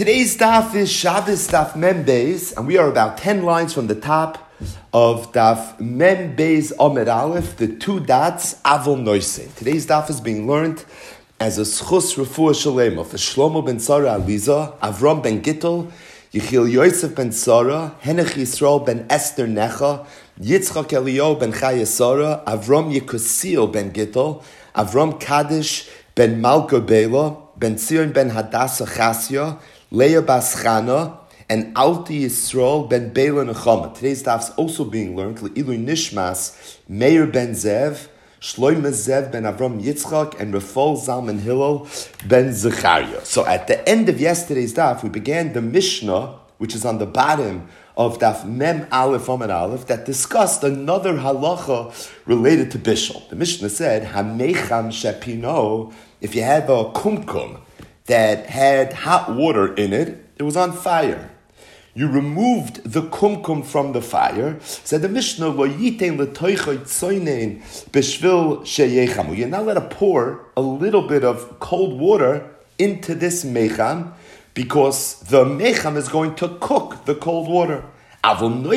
Today's daf is Shabbos daf Mem Beis, and we are about 10 lines from the top of daf Mem Beis Amud Aleph, the two dots, Avol Noisin. Today's daf is being learned as a schus refuah shalema for Shlomo ben Sarah Aliza, Avram ben Gittel, Yechiel Yosef ben Sarah, Henech Yisrael ben Esther Necha, Yitzchak Eliyahu ben Chaya Sarah, Avram Yekusiel ben Gittel, Avram Kaddish ben Malka Bela, Ben Zion ben Hadassah Chasya, Leah bas Chana, and Alti Yisrael ben Bela Nechama. Today's daf is also being learned, Le'ilu Nishmas, Meir ben Zev, Shloime Zev ben Avram Yitzchak, and Rafal Zalman Hillel ben Zechariah. So at the end of yesterday's daf, we began the Mishnah, which is on the bottom of daf Mem Aleph Amud Aleph, that discussed another halacha related to Bishul. The Mishnah said, Hamecham Shepino, if you have a kumkum that had hot water in it, it was on fire. You removed the kumkum from the fire. Said the Mishnah, Lo yitein l'toichoi tzoynein b'shvil sheyechamu. You're not allowed to pour a little bit of cold water into this mecham because the mecham is going to cook the cold water. However, there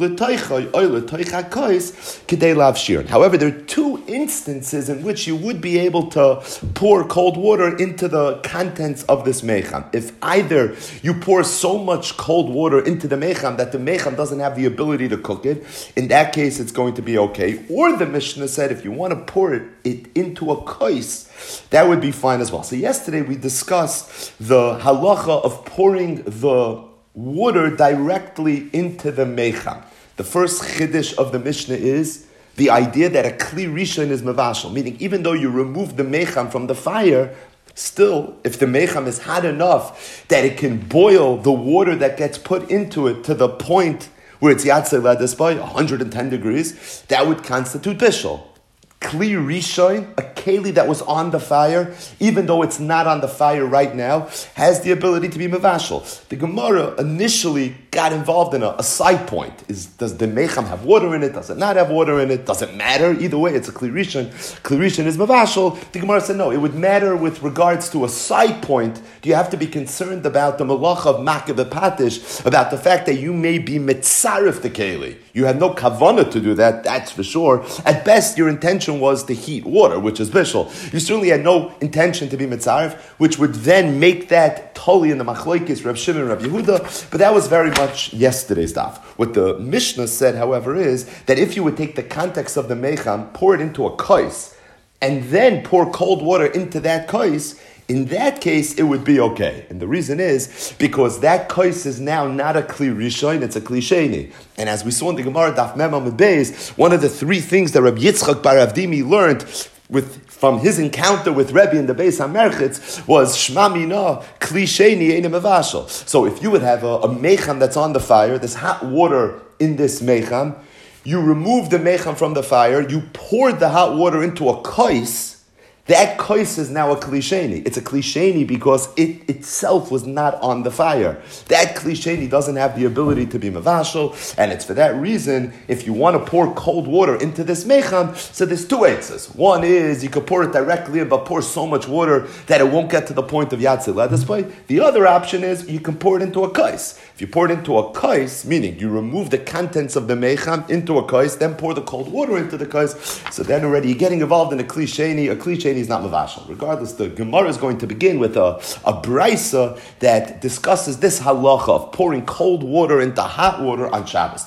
are two instances in which you would be able to pour cold water into the contents of this mecham. If either you pour so much cold water into the mecham that the mecham doesn't have the ability to cook it, in that case it's going to be okay. Or the Mishnah said if you want to pour it into a kais, that would be fine as well. So yesterday we discussed the halacha of pouring the water directly into the mecham. The first chiddush of the Mishnah is the idea that a kli rishon is mevashel, meaning even though you remove the mecham from the fire, still, if the mecham is hot enough that it can boil the water that gets put into it to the point where it's yatzei ladesbai, 110 degrees, that would constitute bishul. Kli rishon, a keli that was on the fire, even though it's not on the fire right now, has the ability to be mevashel. The Gemara initially got involved in a side point. Does the mecham have water in it? Does it not have water in it? Does it matter? Either way, it's a kli rishon. Kli rishon is mevashel. The Gemara said no, it would matter with regards to a side point. Do you have to be concerned about the malacha of makav patish, about the fact that you may be mitzaref the keli? You had no kavanah to do that, that's for sure. At best, your intention was to heat water, which is bishul. You certainly had no intention to be mitzaref, which would then make that totally in the machlokes, Reb Shimon, Reb Yehuda, but that was very much yesterday's daf. What the Mishnah said, however, is that if you would take the context of the mecham, pour it into a kais, and then pour cold water into that kais, in that case, it would be okay. And the reason is because that kais is now not a kli rishon, it's a kli sheni. And as we saw in the Gemara, Daf Mem Amud Beis, one of the three things that Rabbi Yitzchak bar Avdimi learned from his encounter with Rebbe in the Beis HaMerchitz was Shma Mina kli sheni ein mevashel. So if you would have a mecham that's on the fire, there's hot water in this mecham, you remove the mecham from the fire, you poured the hot water into a kais. That kais is now a klisheni. It's a klisheni because it itself was not on the fire. That klisheni doesn't have the ability to be mavashal, and it's for that reason, if you want to pour cold water into this mecham, so there's two answers. One is you could pour it directly in, but pour so much water that it won't get to the point of yatzil ladispai. The other option is you can pour it into a kais. If you pour it into a kais, meaning you remove the contents of the mecham into a kais, then pour the cold water into the kais, so then already you're getting involved in a klisheni. A klisheni is not mavashal. Regardless, the Gemara is going to begin with a brisa that discusses this halacha of pouring cold water into hot water on Shabbos.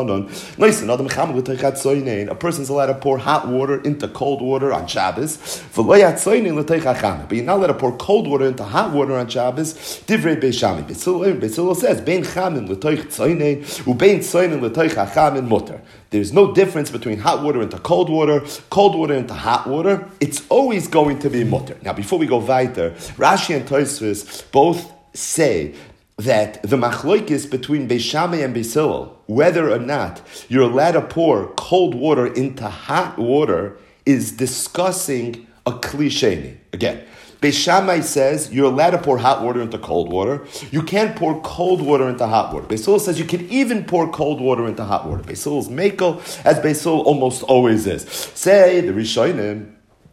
A person's allowed to pour hot water into cold water on Shabbos, but you're not allowed to pour cold water into hot water on Shabbos. Divrei Beis Shammai. Beis Hillel says, "Bein chamin l'toich tzoynein ubein tzoynein l'toich hachamin mutter." There's no difference between hot water into cold water into hot water. It's always going to be mutter. Now, before we go weiter, Rashi and Tosfos both say that the machlokes between Beis Shammai and Beis Hillel, whether or not you're allowed to pour cold water into hot water, is discussing a kli sheni. Again, Beis Shammai says you're allowed to pour hot water into cold water. You can't pour cold water into hot water. Beis Hillel says you can even pour cold water into hot water. Beis Hillel's mekel, as Beis Hillel almost always is. Say the Rishonim,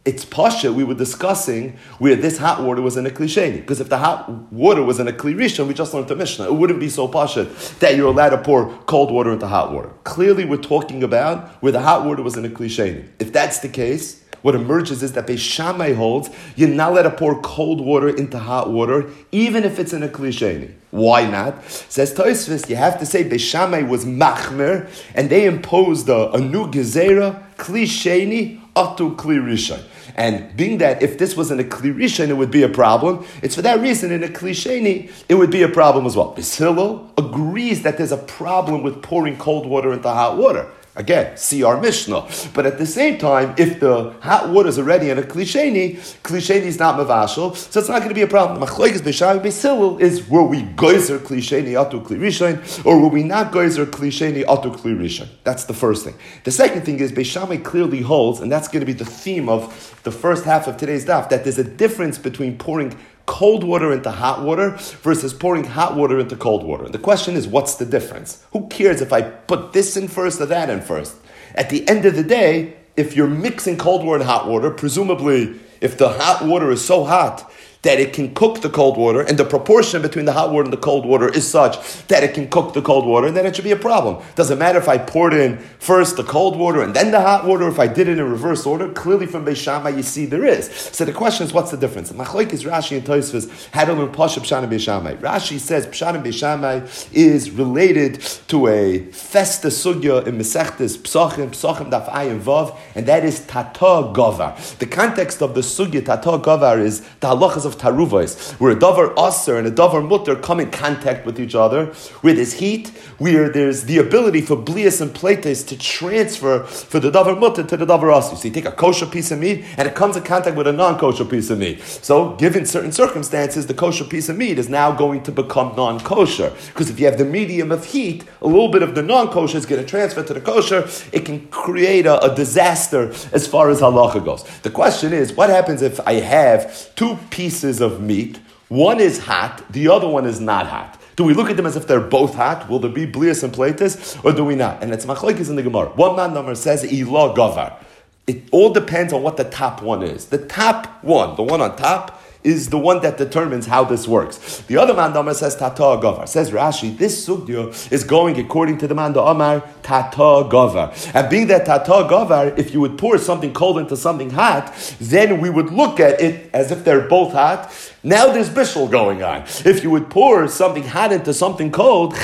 it's pasha we were discussing where this hot water was in a kli sheni. Because if the hot water was in a kli rishon, we just learned the Mishnah, it wouldn't be so pasha that you're allowed to pour cold water into hot water. Clearly we're talking about where the hot water was in a kli sheni. If that's the case, what emerges is that Beis Shammai holds you're not allowed to pour cold water into hot water, even if it's in a kli sheni. Why not? Says Tosfos, you have to say Beis Shammai was machmer, and they imposed a new gezerah, kli sheni, atu kli rishon. And being that if this was in a kli rishon, it would be a problem. It's for that reason in a kli sheni, it would be a problem as well. Beis Hillel agrees that there's a problem with pouring cold water into hot water. Again, see our Mishnah. But at the same time, if the hot water is already in a kli sheni is not mavashal, so it's not going to be a problem. The machlokes Beis Shammai and Beis Hillel is were we geyser kli sheni atu kli rishon, or were we not geyser kli sheni atu kli rishon? That's the first thing. The second thing is Beis Shammai clearly holds, and that's going to be the theme of the first half of today's daf, that there's a difference between pouring cold water into hot water versus pouring hot water into cold water. The question is, what's the difference? Who cares if I put this in first or that in first? At the end of the day, if you're mixing cold water and hot water, presumably if the hot water is so hot that it can cook the cold water, and the proportion between the hot water and the cold water is such that it can cook the cold water, then it should be a problem. Doesn't matter if I poured in first the cold water and then the hot water, if I did it in reverse order. Clearly from Beis Shammai you see there is. So the question is, what's the difference? Machlokes Rashi and Tosfos had to learn Pasha Pshat and Beis Shammai. Rashi says Pshat and Beis Shammai is related to a festa sugya in Mesechtes Psachim Daf Ayin Vav, and that is Tata Gavar. The context of the sugya Tata Gavar is the halachas of Taruvos, where a davar aser and a davar mutter come in contact with each other, where there's heat, where there's the ability for blias and plates to transfer for the davar mutter to the davar aser. So you take a kosher piece of meat and it comes in contact with a non-kosher piece of meat. So given certain circumstances, the kosher piece of meat is now going to become non-kosher. Because if you have the medium of heat, a little bit of the non-kosher is going to transfer to the kosher. It can create a disaster as far as halacha goes. The question is, what happens if I have two pieces of meat? One is hot, the other one is not hot. Do we look at them as if they're both hot? Will there be blias and platis, or do we not? And it's machlokes in the Gemara. One man number says ilah gavar. It all depends on what the top one is. The top one, the one on top, is the one that determines how this works. The other man Amar says Tata Gavar. Says Rashi, this sugya is going according to the man Amar Tata Gavar. And being that Tata Gavar, if you would pour something cold into something hot, then we would look at it as if they're both hot. Now there's bishul going on. If you would pour something hot into something cold,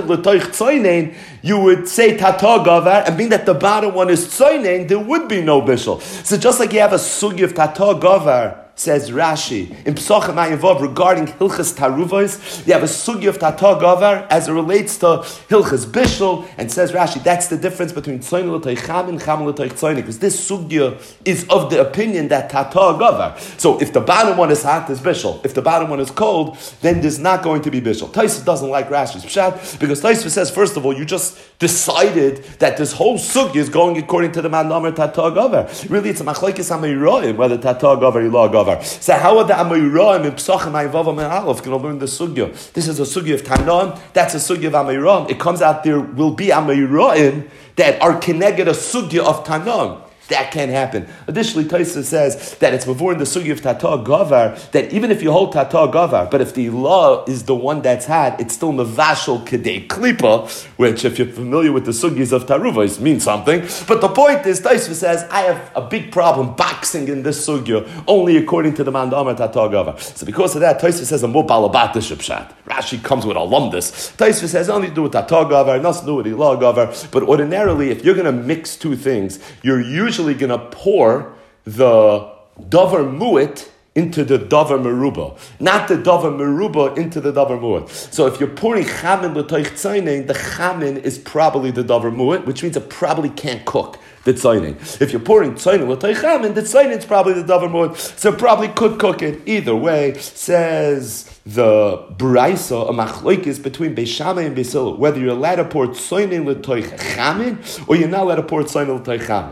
you would say Tata Gavar, and being that the bottom one is tzoynein, there would be no bishul. So just like you have a sugya of Tata Gavar, says Rashi, in Pesachim Ayin Vav regarding Hilchas Taruvos, you have a sugya of Tata Gavar as it relates to Hilchas Bishul, and says Rashi, that's the difference between Tzoyin l'toich Chamin, Chamin l'toich Tzoyin, because this sugya is of the opinion that Tata Gavar. So if the bottom one is hot, there's Bishul. If the bottom one is cold, then there's not going to be Bishul. Tosfos doesn't like Rashi's Pshat, because Tosfos says, first of all, you just decided that this whole sugya is going according to the man Amar Tata Gavar. Really, it's a machlokes Amayroim, whether Tata Gavar, Ilah Gavar. So how are the Amayraim in Pesachim Ayin Vav Amin Aleph going to learn the sugya? This is a sugya of Tanam. That's a sugya of Amayraim. It comes out there will be Amayraim that are keneged a sugya of Tanam. That can't happen. Additionally, Tosfos says that it's before in the sugya of Tata Gavar that even if you hold Tata Gavar, but if the law is the one that's had, it's still mevashal kedei klipa, which if you're familiar with the sugyas of Taruvos means something. But the point is, Tosfos says, I have a big problem boxing in this sugya only according to the man Amar Tata Gavar. So because of that, Tosfos says a more balabatish pshat. Rashi comes with alumdus. Tosfos says nothing to do with Tata Gavar, nothing to do with Ilah Gavar. But ordinarily, if you're going to mix two things, you're usually going to pour the davar mu'it into the davar meruba, not the davar meruba into the davar mu'it. So if you're pouring chamin l'toich tzoynein, the chamin is probably the davar mu'it, which means it probably can't cook the tzoynein. If you're pouring tzoynein l'toich chamin, the tzoynein is probably the davar mu'it, so it probably could cook it. Either way, says the Braisa, a machlokes between Beis Shammai and Beis Hillel, whether you're allowed to pour tzoynein l'toich chamin or you're not allowed to pour tzoynein l'toich chamin.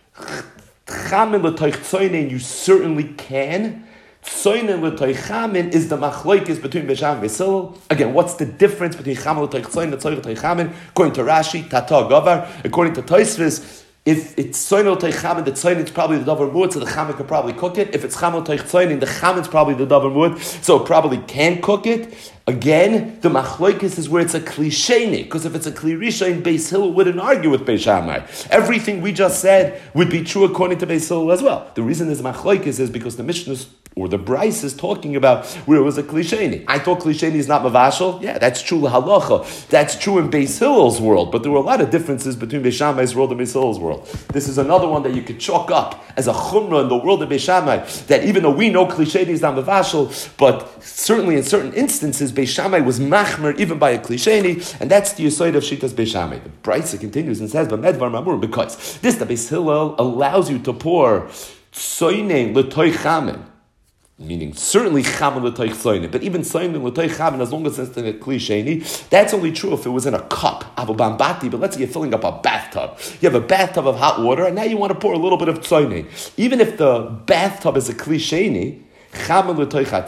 Chamin l'toich tzoynein, you certainly can. Tzoynein l'toich chamin is the machlokes between Beis Shammai and Beis Hillel. Again, what's the difference between chamin l'toich tzoynein and tzoynein l'toich chamin? According to Rashi, Tata Gavar. According to Tosfos, If it's soinel teich chamin, the tzoinin is probably the davar wood, so the chamin could probably cook it. If it's chamel teich tzoinin, the chamin is probably the davar wood, so it probably can cook it. Again, the machloikis is where it's a klisheni, because if it's a klirisha, Beis Hillel wouldn't argue with Beis Shammai. Everything we just said would be true according to Beis Hillel as well. The reason there's machloikis is because the Mishnah or the Bryce is talking about where it was a klisheni. I thought klisheni is not mavashal. Yeah, that's true halacha. That's true in Beis Hillel's world, but there were a lot of differences between Beis Shammai's world and Beis Hillel's world. This is another one that you could chalk up as a chumrah in the world of Beis Shammai, that even though we know klisheni is not mavashal, but certainly in certain instances, Beis Shammai was machmer even by a klisheni, and that's the yesod of Shitas Beis Shammai. The Bryce continues and says, "But medvar mamur," because this the Beis Hillel allows you to pour tzoinen l'toy chamin, meaning certainly chamin l'toy tzoinen, but even tzoinen l'toy chamin, as long as it's in a klisheni, that's only true if it was in a cup, avobambati. But let's say you're filling up a bathtub. You have a bathtub of hot water, and now you want to pour a little bit of tzoinen. Even if the bathtub is a klisheni, you'd be allowed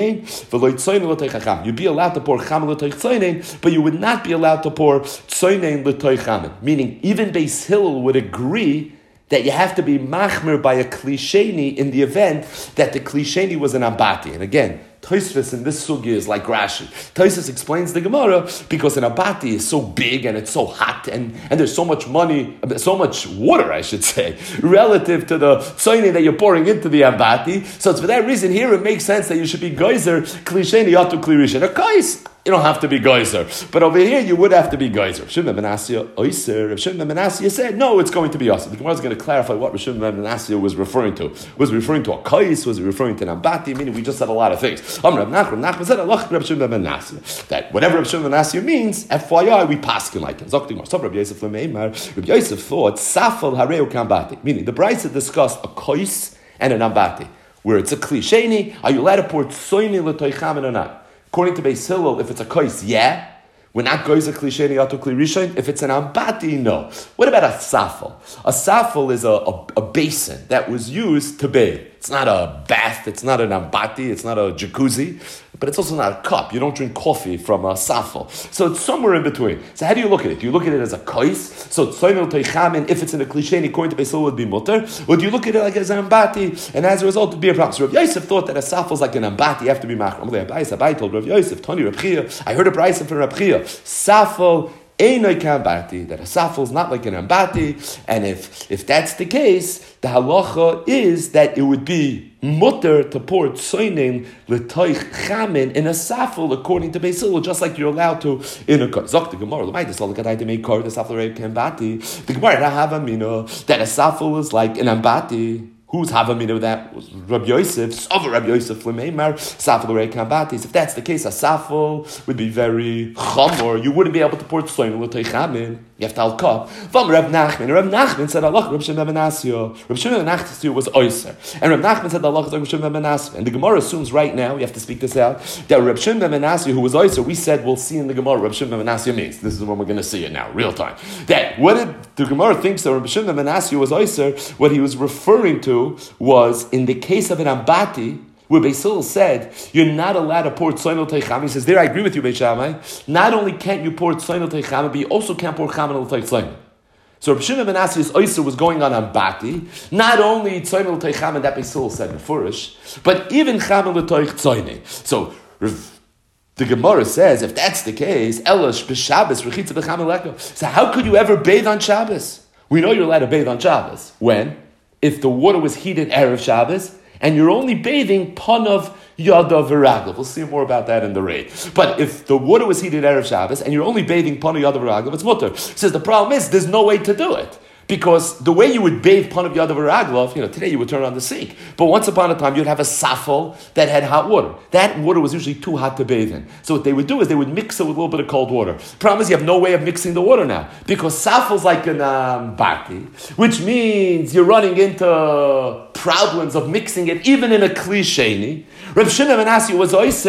to pour chamin l'toich tzoinen, but you would not be allowed to pour tzoinen l'toich chamin. Meaning, even Beis Hillel would agree that you have to be machmer by a klisheni in the event that the klisheni was an ambati. And again, Tosfos in this sugya is like Rashi. Tosfos explains the Gemara because an abati is so big and it's so hot and there's so much money, so much water, I should say, relative to the tzoinin that you're pouring into the abati. So it's for that reason here it makes sense that you should be geyser klisheni atu klirishin. A kais, you don't have to be geyser, but over here you would have to be geyser. Rav Shimon ben Menasya oiser. Rav Shimon ben Menasya said no, it's going to be us. The Gemara is going to clarify what Rav Shimon ben Menasya was referring to. Was he referring to a kais? Was he referring to an ambati? Meaning we just said a lot of things. Rav Nachman said Rav Shimon ben Menasya that whatever Rav Shimon ben Menasya means, FYI, we paskin like him. Rav Yosef Lemeimar. Rav Yosef thought safal hareu kambati, meaning the Brisa discussed a kais and an ambati, where it's a klisheni. Are you allowed to pour tzoini l'toy chamin or not? According to Beis Hillel, if it's a kais, yeah. We're not going to klisheni atu klirishain. If it's an ambati, no. What about a safel? A safel is a basin that was used to bathe. It's not a bath. It's not an ambati. It's not a jacuzzi. But it's also not a cup. You don't drink coffee from a safel. So it's somewhere in between. So how do you look at it? Do you look at it as a kais? So tzoinel teichamin, if it's in a klisheni, according to Beis Hillel, would be mutter. Or do you look at it like as an ambati, and as a result, it would be a problem? So Rav Yosef thought that a safel is like an ambati. You have to be machram. Abai told Rav Yosef, Tani Rav Chia. I heard a brayso from Rav Chia. Safel einoi kambati, that a safel is not like an ambati, and if that's the case, the halacha is that it would be mutter to pour tzoinin l'toich chamin in a safel according to Beis Hillel, just like you're allowed to in a kar. Zok the Gemara, l'may this all the gadai to make kar the safel rei kambati. The Gemara havamina that a safel is like an ambati. Who's havamina with that? Was Rabbi Yosef, over Rabbi Yosef Lemeimar, Safel Rei Kambatis. If that's the case, a Safel would be very chamor. You wouldn't be able to pour tzoyin l'tei chamin. You have to al cup. From Rav Nachman. Rav Nachman said, Allah, Rav Shimon ben Menasya. Rav Shimon ben Menasya was oyser. And Rav Nachman said, Allah, Rav Shimon ben Menasya. And the Gemara assumes right now, you have to speak this out, that Rav Shimon ben Menasya, who was oyser, we said we'll see in the Gemara Rav Shimon ben Menasya means. This is when we're going to see it now, real time. That what did the Gemara thinks that Rav Shimon ben Menasya was oyser, what he was referring to was in the case of an ambati, where Beis Hillel said, you're not allowed to pour tzoyin l'teicham. He says, there I agree with you, Beis Shammai. Not only can't you pour tzoyin l'teicham, but you also can't pour chamin l'teich. So Rav Shimon ben Menasya's oyster was going on ambati. Not only tzoyin l'teicham, and that Beis Hillel said beforish, but even chamin l'teich tzoyin. So the Gemara says, if that's the case, Elash b'Shabbos rechitza b'chamin leko. So how could you ever bathe on Shabbos? We know you're allowed to bathe on Shabbos. When? If the water was heated erev Shabbos, and you're only bathing panav yadav v'raglav. We'll see more about that in the raid. But if the water was heated erev Shabbos, and you're only bathing panav yadav v'raglav, it's mutter. Says the problem is, there's no way to do it. Because the way you would bathe panav yadav v'raglav, today you would turn on the sink. But once upon a time, you'd have a safel that had hot water. That water was usually too hot to bathe in. So what they would do is they would mix it with a little bit of cold water. Problem is you have no way of mixing the water now. Because safel's like an bati, which means you're running into problems of mixing it even in a klisheni. Rav Shimon ben Menasya was oyser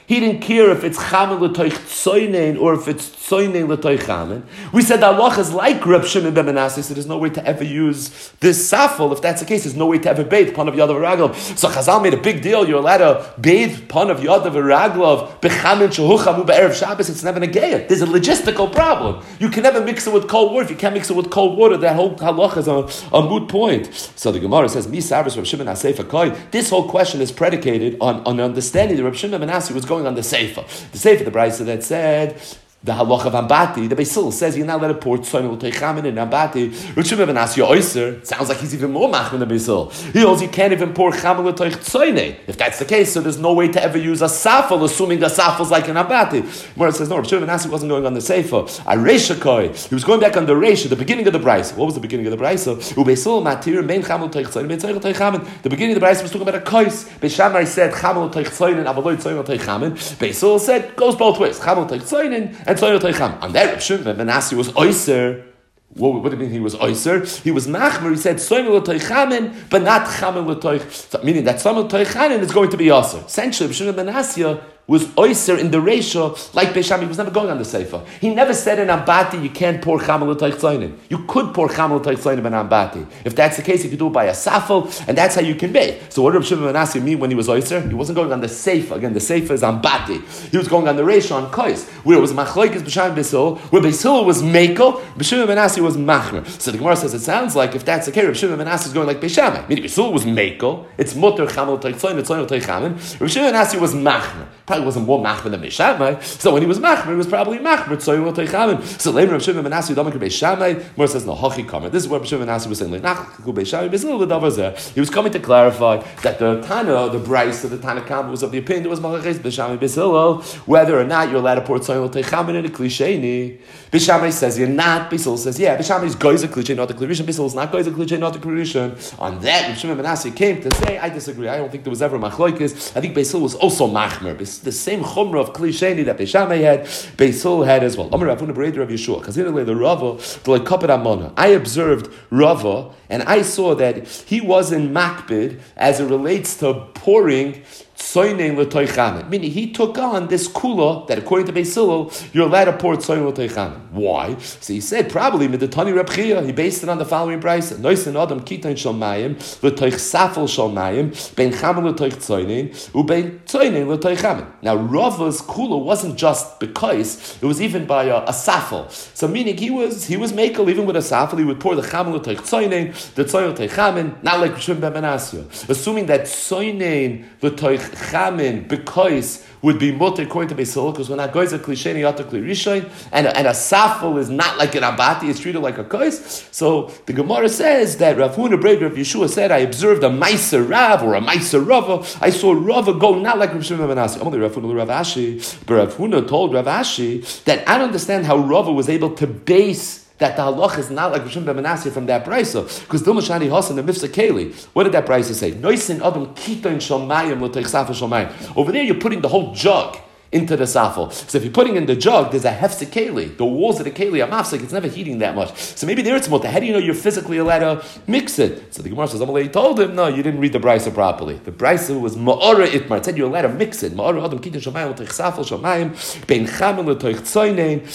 He didn't care if it's chamen l'toich tzoynein or if it's tzoynein l'toich chamen. We said that halacha is like Reb Shimon ben Menashe, so there's no way to ever use this safel. If that's the case, there's no way to ever bathe pan of Yadav Raglov. So Chazal made a big deal. You're allowed to bathe pan of Yadav Raglov bechamen shehuchamu be'erev Shabbos. It's never negayah. There's a logistical problem. You can never mix it with cold water. If you can't mix it with cold water, that whole halacha is a moot point. So the Gemara says, Mi Sarvis Reb Shimon HaSeifa Koi. This whole question is predicated on understanding that Reb Shimon ben Menashe was going on the Seifa. The Seifa, the Brisa that said, the halacha of Ambati, the Basil says you're not allowed to pour tzoyin l'teichamin in Ambati. Reb Shimon ben Menashe Oyser, sounds like he's even more machmin than Basil. He holds you can't even pour chamin l'teich tzoyin. If that's the case, so there's no way to ever use a safel, assuming the safel's like an Ambati. Mora says, no, Reb Shimon ben Menashe wasn't going on the Seifa. A Reisha Koi, he was going back on the Reisha, the beginning of the Brisa. What was the beginning of the Brisa? Ubesil matir mein chamin l'teich tzoyin, mein tzoyin l'teichamin. The beginning of the Brisa was talking about a kois. Beishamai said chamin l'teich tzoyin and avaloi tzoyin l'teichamin. Basil said goes both ways. Chamin l'teich tzoyin and tzoyin l'teichamin. On that, Reb Shimon ben Menashe was oyser. What do you mean he was oyser? He was machmer. He said soimer l'toichamin, but not chamin l'toich. Meaning that soimer l'toichamin is going to be oyser. Essentially, Reb Shimon ben Menashe was oyser in the ratio like Beisham. He was never going on the Seifa. He never said in Ambati you can't pour chamal l'toich tzoyin. You could pour chamal l'toich tzoyin in Ambati. If that's the case, you could do it by a safel, and that's how you can bathe. So what did Reb Shimon ben Menashe mean when he was oyser? He wasn't going on the Seifa. Again, the Seifa is Ambati. He was going on the ratio on Kois, where it was Machloikis B'Sham B'Sil, where B'Sil was Mekel, Reb Shimon ben Menashe was Machmer. So the Gemara says it sounds like if that's the case, Reb Shimon ben Menashe is going like Beisham. Meaning B'Sil was Mekel, it's Mutter chamal l'toich tzoyin, it's tzoyin l'toich chamin. Reb Shimon ben Menashe was Machmer. Probably wasn't more machmer than Beishamai. So when he was machmer, he was probably machmer. So later Reb Shimon ben Menashe Damak Beishamai. More says no hachi kamer. This is what Reb Shimon ben Menashe was saying. Like Nachku Beishamai Bezil l'davar. He was coming to clarify that the Tana, the Bryce of the Tana Kama was of the opinion it was Malaches Beishamai Bezil, whether or not you're allowed to pour tzoyin l'teichamin in a klisheni. Beishamai says you're not. Basil says yeah. Beishamai is goyz a klishen, not a klirishan. Basil is not goyz a klishen, not a klirishan. On that, Reb Shimon ben Menashe came to say I disagree. I don't think there was ever machloikis. I think Basil was also machmer. The same chumrah of klisheni that Beishamai had, Basil had as well. Amar Rav Huna B'Reder Rav Yeshua. Kazinale the Rava the like kapet amona. I observed Rava and I saw that he wasn't makbid as it relates to pouring tzoyin l'toichamin. Meaning he took on this kula that according to Beis Hillel you're allowed to pour tzoyin l'toichamin. Why? So he said probably midetani Reb Chia. He based it on the following price: Noisen Adam kitain shel mayim l'toich safel shel mayim ben chamin l'toich tzoyin uben tzoyin l'toichamin. Now Rava's kula wasn't just because it was even by a safel. So meaning he was makel even with a safel he would pour the chamin l'toich tzoyin the tzoyin l'toichamin, not like Rishon ben Menashe, assuming that tzoyin l'toich chamin because would be mutter according to Beis Hillel because when a goyz a klisheni yata klirishain and a safel is not like an abati, it's treated like a kois. So the Gemara says that Rav Huna B'Reder Rav Yeshua said I observed a meiser Rav or a meiser Rava. I saw Rava go not like Rav Shimon ben Menashe. Only Rav Huna Rav Ashi, but Rav Huna told Rav Ashi that I don't understand how Rava was able to base that the halach is not like Rishon ben Menashe from that brisa, because Dilmashani Hasan the Mifsa Keli. What did that brisa say? Noisin Adam Kitain Shalmayim L'Teich Safel Shalmayim. Over there, you're putting the whole jug into the safel. So if you're putting in the jug, there's a hefsek keli. The walls of the keli are mafsek. It's never heating that much. So maybe there it's mutter. How do you know you're physically allowed to mix it? So the Gemara says, Amalei told him, no, you didn't read the brisa properly. The brisa was ma'ora itmar. It said you're allowed to mix it. Ma'ora adam kitin shamayim l'teich safel shamayim bein chamin l'teich tzoynein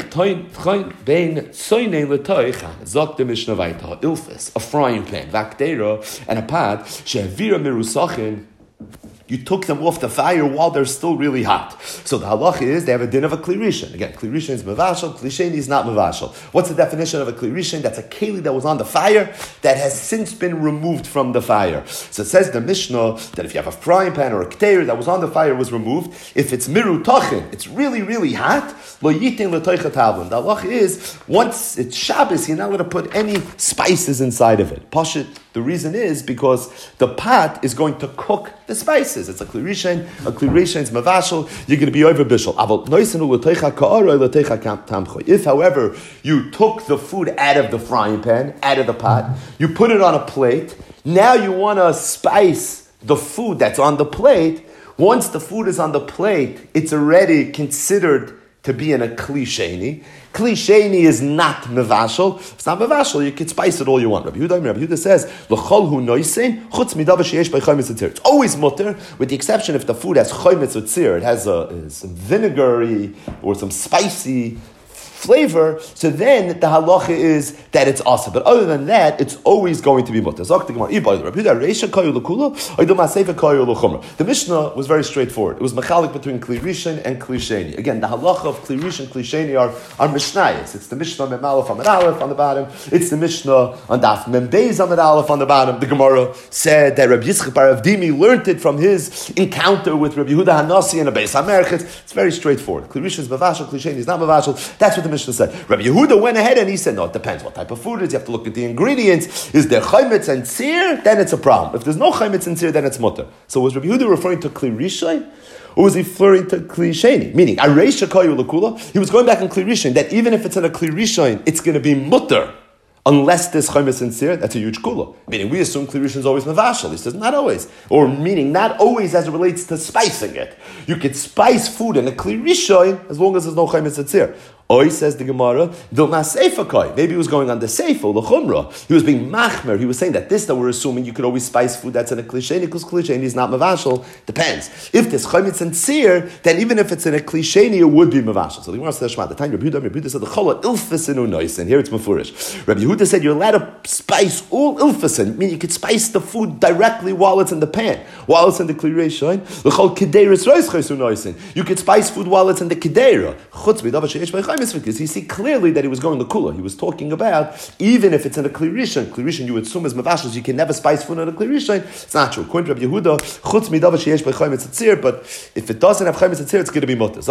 bein tzoynein l'teich zok the Mishnah Vayta ilfes, a frying pan, vakdera, and a pot she'avira mirusachin. You took them off the fire while they're still really hot. So the halacha is they have a din of a klirishin. Again, klirishin is mevashal, klisheni is not mevashal. What's the definition of a klirishin? That's a keli that was on the fire that has since been removed from the fire. So it says the Mishnah that if you have a frying pan or a kteir that was on the fire was removed, if it's miru tachin, it's really, really hot, lo yitin l'toicha tavlin. The halacha is once it's Shabbos, you're not going to put any spices inside of it. Pashit. The reason is because the pot is going to cook the spices. It's a klirishin is mavashal. You're going to be over bishul. If, however, you took the food out of the frying pan, out of the pot, you put it on a plate. Now you want to spice the food that's on the plate. Once the food is on the plate, it's already considered to be in a kli sheni. Kli sheni is not mevashel. If it's not mevashel, you can spice it all you want. Rabbi Yehuda says, "L'chol hu noisein chutz midavar sheyesh by chaymitz utzir." It's always mutter, with the exception if the food has chaymitz utzir, it has some vinegary or some spicy flavor, so then the halacha is that it's asa. But other than that, it's always going to be mutter. The Mishnah was very straightforward. It was mechalik between Kli Rishon and Kli Sheni. Again, the halacha of Kli Rishon and Kli Sheni are Mishnayos. It's the Mishnah Mem Aleph Amud Aleph on the bottom. It's the Mishnah on Daf Mem Beis Amud Aleph on the bottom. The Gemara said that Rabbi Yitzchak bar Avdimi learned it from his encounter with Rabbi Yehuda Hanasi and a Beis HaMerchet. It's very straightforward. Kli Rishon is mevashel, Kli Sheni is not mevashel. That's what the Mishnah said. Rabbi Yehuda went ahead and he said, no, it depends what type of food it is. You have to look at the ingredients. Is there chaymitz and tzir? Then it's a problem. If there's no chaymitz and tzir, then it's mutter. So was Rabbi Yehuda referring to Kli Rishon? Or was he referring to Kli Sheni? Meaning, Areisha Kayu L'Kula, he was going back on Kli Rishon, that even if it's in a Kli Rishon, it's going to be mutter. Unless there's chaymitz and tzir, that's a huge kula. Meaning, we assume Kli Rishon is always mevashel. He says, not always. Or meaning, not always as it relates to spicing it. You could spice food in a Kli Rishon as long as there's no chaymitz and tzir. Oy, says the Gemara, maybe he was going on the seifo, the chumrah. He was being machmer. He was saying that we're assuming you could always spice food that's in a Kli Sheni, because Kli Sheni is not mevashel. Depends. If there's chaymitz and tzir, then even if it's in a Kli Sheni, it would be mevashel. So the Gemara says, the time Rabbi Yehuda said, the chola ilfesin unoisen. Here it's mefurish. Rabbi Yehuda said, you're allowed to spice all ilfesin. I mean, you could spice the food directly while it's in the pan, while it's in the Kli Sheni. The chol kedeiris roischos unoisen. You could spice food while it's in the kedeira. Chutz midavar sheyesh by because you see clearly that he was going to kula. He was talking about even if it's in a Kli Rishon you assume as mevashel, you can never spice food in a Kli Rishon. It's not true. According to Rabbi Yehuda, chutz midavar sheyesh by chaymitz tzir, but if it doesn't have chaymitz tzir, it's going to be mutter.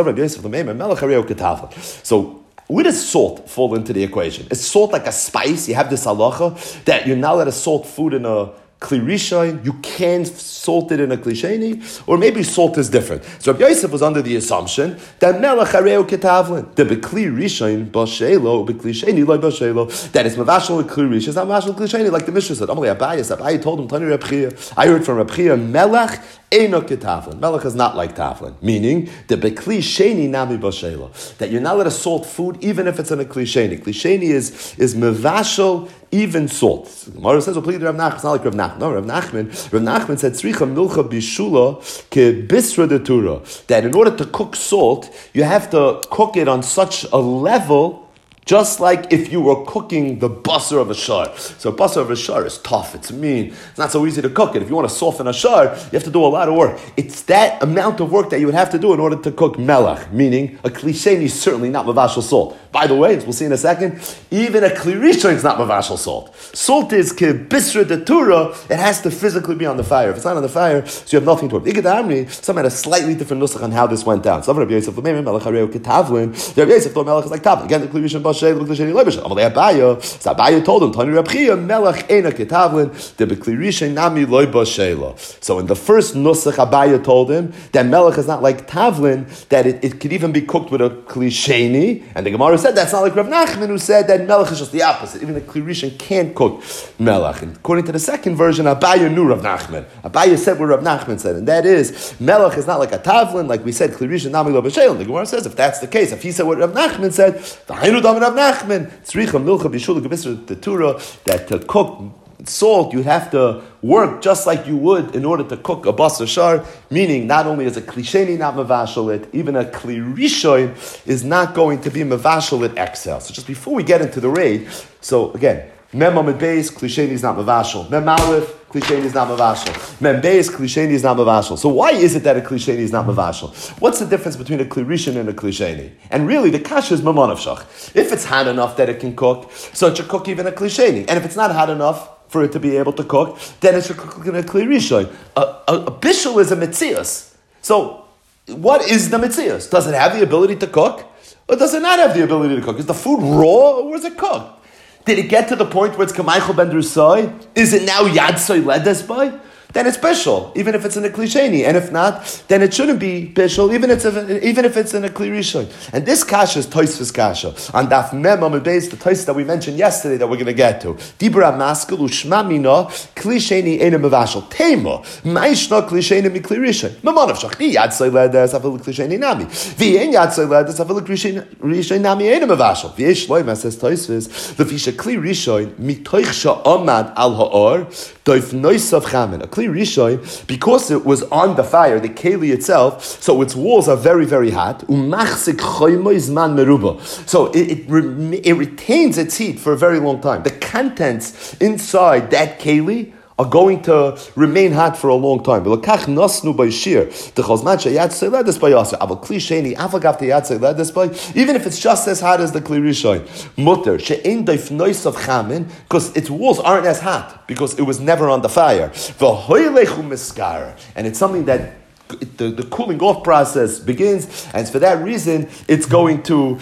So where does salt fall into the equation? Is salt like a spice? You have this halacha that you're not allowed to salt food in a Kli Rishon, you can't salt it in a Kli Sheni, or maybe salt is different. So Rabbi Yosef was under the assumption that melech hareu ketavlin, the Kli Rishon b'shelo, Kli Sheni lo b'shelo, that it's mevashel Kli Rishon, it's not mevashel Kli Sheni, like the Mishnah said. Amalei Abaye told him, Tani Reb Chia, I heard from Reb Chia, melech Eino ketavlin. Melech is not like tavlin, meaning the Kli Sheni nami b'shelo, that you're not allowed to salt food even if it's in a Kli Sheni. Kli Sheni is mevashel even salt. The Gemara says, "Well, Rav Nachman." It's not like Rav Nachman. No, Rav Nachman said, "Tzricha milcha bishula ke bisra de tura." That in order to cook salt, you have to cook it on such a level, just like if you were cooking the basar of a shar. So basar of a shar is tough, it's mean, it's not so easy to cook it. If you want to soften a shar, you have to do a lot of work. It's that amount of work that you would have to do in order to cook melach, meaning a Kli Sheni is certainly not mevashel salt. By the way, as we'll see in a second, even a Kli Rishon is not mevashel salt. Salt is ke bisra de tura, it has to physically be on the fire. If it's not on the fire, so you have nothing to it. Igad Amri, some had a slightly different nusach on how this went down. Some of Rabbi Yosef, melech hareu ketavlin. Rabbi Yosef thought melech is like tavlin. Again, the Kli Rishon Abaye told him, Tani Reb Chia, melech eina ketavlin, the Kli Rishon nami loy b'shelo. So in the first nusach, Abaye told him that melech is not like tavlin, that it could even be cooked with a Kli Sheni, and the Gemara said that's not like Rav Nachman, who said that melech is just the opposite. Even the Kli Rishon can't cook melech. And according to the second version, Abaye knew Rav Nachman. Abaye said what Rav Nachman said, and that is melech is not like a tavlin, like we said, Kli Rishon nami loy b'shelo. The Gemara says if that's the case, if he said what Rav Nachman said, the Hainu Dam Rav Nachman, tzricha milcha bishula gebisra de tura, that to cook salt, you have to work just like you would in order to cook a basar shar, meaning not only is a Kli Sheni not mevashel it, even a Kli Rishon is not going to be mevashel it excel. So just before we get into the raid, so again, Mem Amud Beis, Kli Sheni is not mevashel. Mem Aleph, Kli Sheni is not mevashel. Mem Beis, Kli Sheni is not mevashel. So why is it that a Kli Sheni is not mevashel? What's the difference between a Kli Rishon and a Kli Sheni? And really, the kasha is mamon avshach. If it's hot enough that it can cook, so it should cook even a Kli Sheni. And if it's not hot enough for it to be able to cook, then it should cook in a Kli Rishon. A bishul is a metzias. So what is the metzias? Does it have the ability to cook? Or does it not have the ability to cook? Is the food raw or is it cooked? Did it get to the point where it's Kamaychel ben Drusai? Is it now Yadsai Ledes by? then it's bishul, even if it's in a kli sheni. And if not, then it shouldn't be bishul, even if it's in a kli rishon. And this kasha is Tosfos kasha. On Daf Mem Amud Beis, the Tosfos that we mentioned yesterday that we're going to get to. Dibra maskil u'shma mina kli sheni ena mevashel. Tema, ma'ishna kli sheni mi kli rishon. Mamanav shachni yatzai ledes afil kli sheni nami. V'yen yatzai ledes afil kli rishon nami ena mevashel. V'yesh loim, says Tosfos, l'fisha kli rishon mitoich sha'amad al ha'or doif noisav chamen. A kli rishon, because it was on the fire, the keli itself, so its walls are very, very hot. Umachzik choymo izman meruba. So it retains its heat for a very long time. The contents inside that keli are going to remain hot for a long time. Even if it's just as hot as the kli rishon, mutter she'ein doif noisav chamen, because its walls aren't as hot because it was never on the fire. And it's something that the cooling off process begins, and for that reason it's going to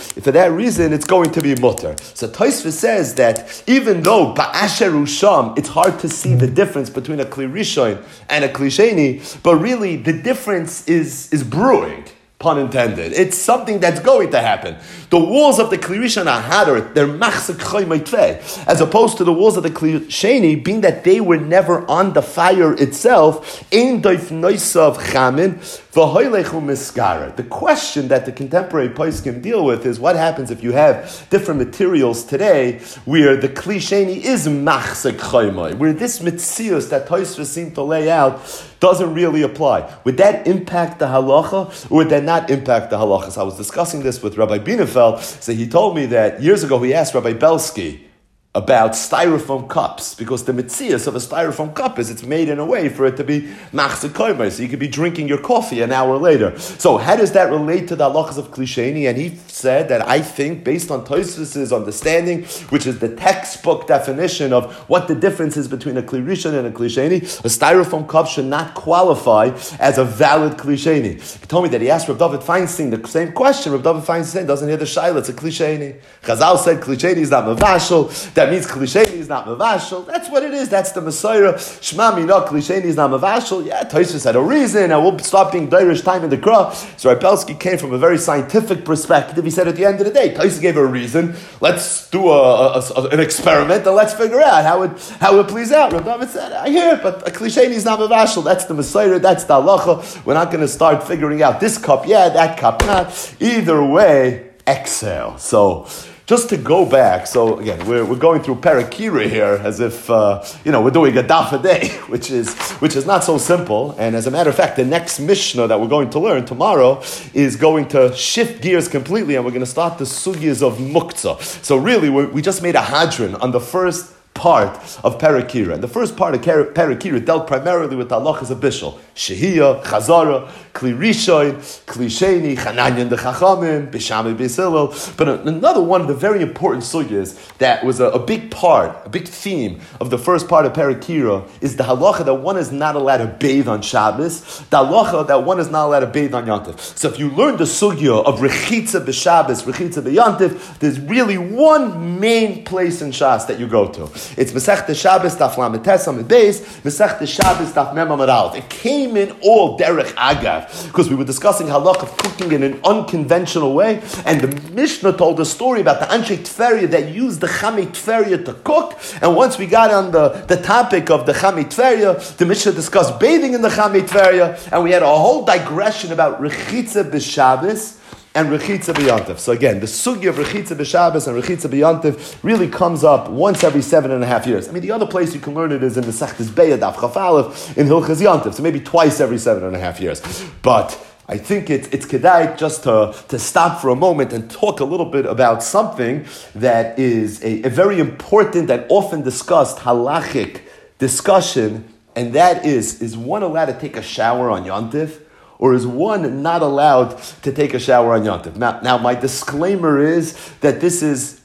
be mutter. So Tosfos says that even though ba'asher usham, it's hard to see the difference between a kli rishon and a kli sheni, but really the difference is brewing. Pun intended. It's something that's going to happen. The walls of the Kli Rishon are hotter. They're machzik choy meitveh, as opposed to the walls of the Kli Sheni, being that they were never on the fire itself. Ein doif noisav chamin v'hoylechu miskara. The question that the contemporary poskim deal with is what happens if you have different materials today where the Kli Sheni is machzik choy mei, where this mitzius that Tosfos seem to lay out doesn't really apply. Would that impact the halacha, or would that not impact the halacha? So I was discussing this with Rabbi Bienenfeld. So he told me that years ago he asked Rabbi Belsky about styrofoam cups, because the mitzias of a styrofoam cup is it's made in a way for it to be machzik koymer, so you could be drinking your coffee an hour later. So how does that relate to the halachas of kli sheni? And he said that I think, based on Tosfos' understanding, which is the textbook definition of what the difference is between a kli rishon and a kli sheni, a styrofoam cup should not qualify as a valid kli sheni. He told me that he asked Rav David Feinstein the same question. Rav David Feinstein doesn't hear the shaila, it's a kli sheni. Chazal said kli sheni is not mavashel. That means kli sheni is not mavashel. That's what it is. That's the Messiah. Shema mina kli sheni is not mavashel. Yeah, Tosfos had a reason, and we'll stop being Dirish time in the Kra. So Rabbi Belsky came from a very scientific perspective. He said at the end of the day, Tosfos gave a reason. Let's do an experiment and let's figure out how it plays out. Rabbi David said, I hear it, but a kli sheni is not mavashel. That's the Messiah. That's the halacha. We're not going to start figuring out this cup, yeah, that cup, not. Either way, exhale. So just to go back, so again, we're going through Parakira here as if we're doing a daf a day, which is not so simple. And as a matter of fact, the next Mishnah that we're going to learn tomorrow is going to shift gears completely, and we're going to start the sugyas of muktzah. So really, we just made a hadron on the first part of Parakira. And the first part of Parakira dealt primarily with the halachas of bishul. Shehiyah, Chazara, Kli Rishon, Kli Sheni, Chananyan the Chachamim, Bishami Beisilil. But another one of the very important sugyas that was a big part, a big theme of the first part of Parakira is the halacha that one is not allowed to bathe on Shabbos, the halacha that one is not allowed to bathe on Yontif. So if you learn the sugya of Rechitza b'Shabbos, Rechitza b'Yontif, there's really one main place in Shas that you go to. It's Masechta Shabbos Daf Lamed Tes Amud Beis, Masechta Shabbos Daf Mem Amud Aleph. It came in all derech agav, because we were discussing halach of cooking in an unconventional way, and the Mishnah told a story about the Anshe Tveria that used the Chamei Tveria to cook, and once we got on the topic of the Chamei Tveria, the Mishnah discussed bathing in the Chamei Tveria, and we had a whole digression about Rechitza b'Shabbos and Rechitza b'Yontif. So again, the sugya of Rechitza b'Shabbos and Rechitza b'Yontif really comes up once every 7.5 years. I mean, the other place you can learn it is in the Masechtas Beya Daf Chaf Aleph in Hilchas Yontif, so maybe twice every 7.5 years. But I think it's kedai just to stop for a moment and talk a little bit about something that is a very important and often discussed halachic discussion, and that is one allowed to take a shower on Yontif? Or is one not allowed to take a shower on Yontif? Now, my disclaimer is that this is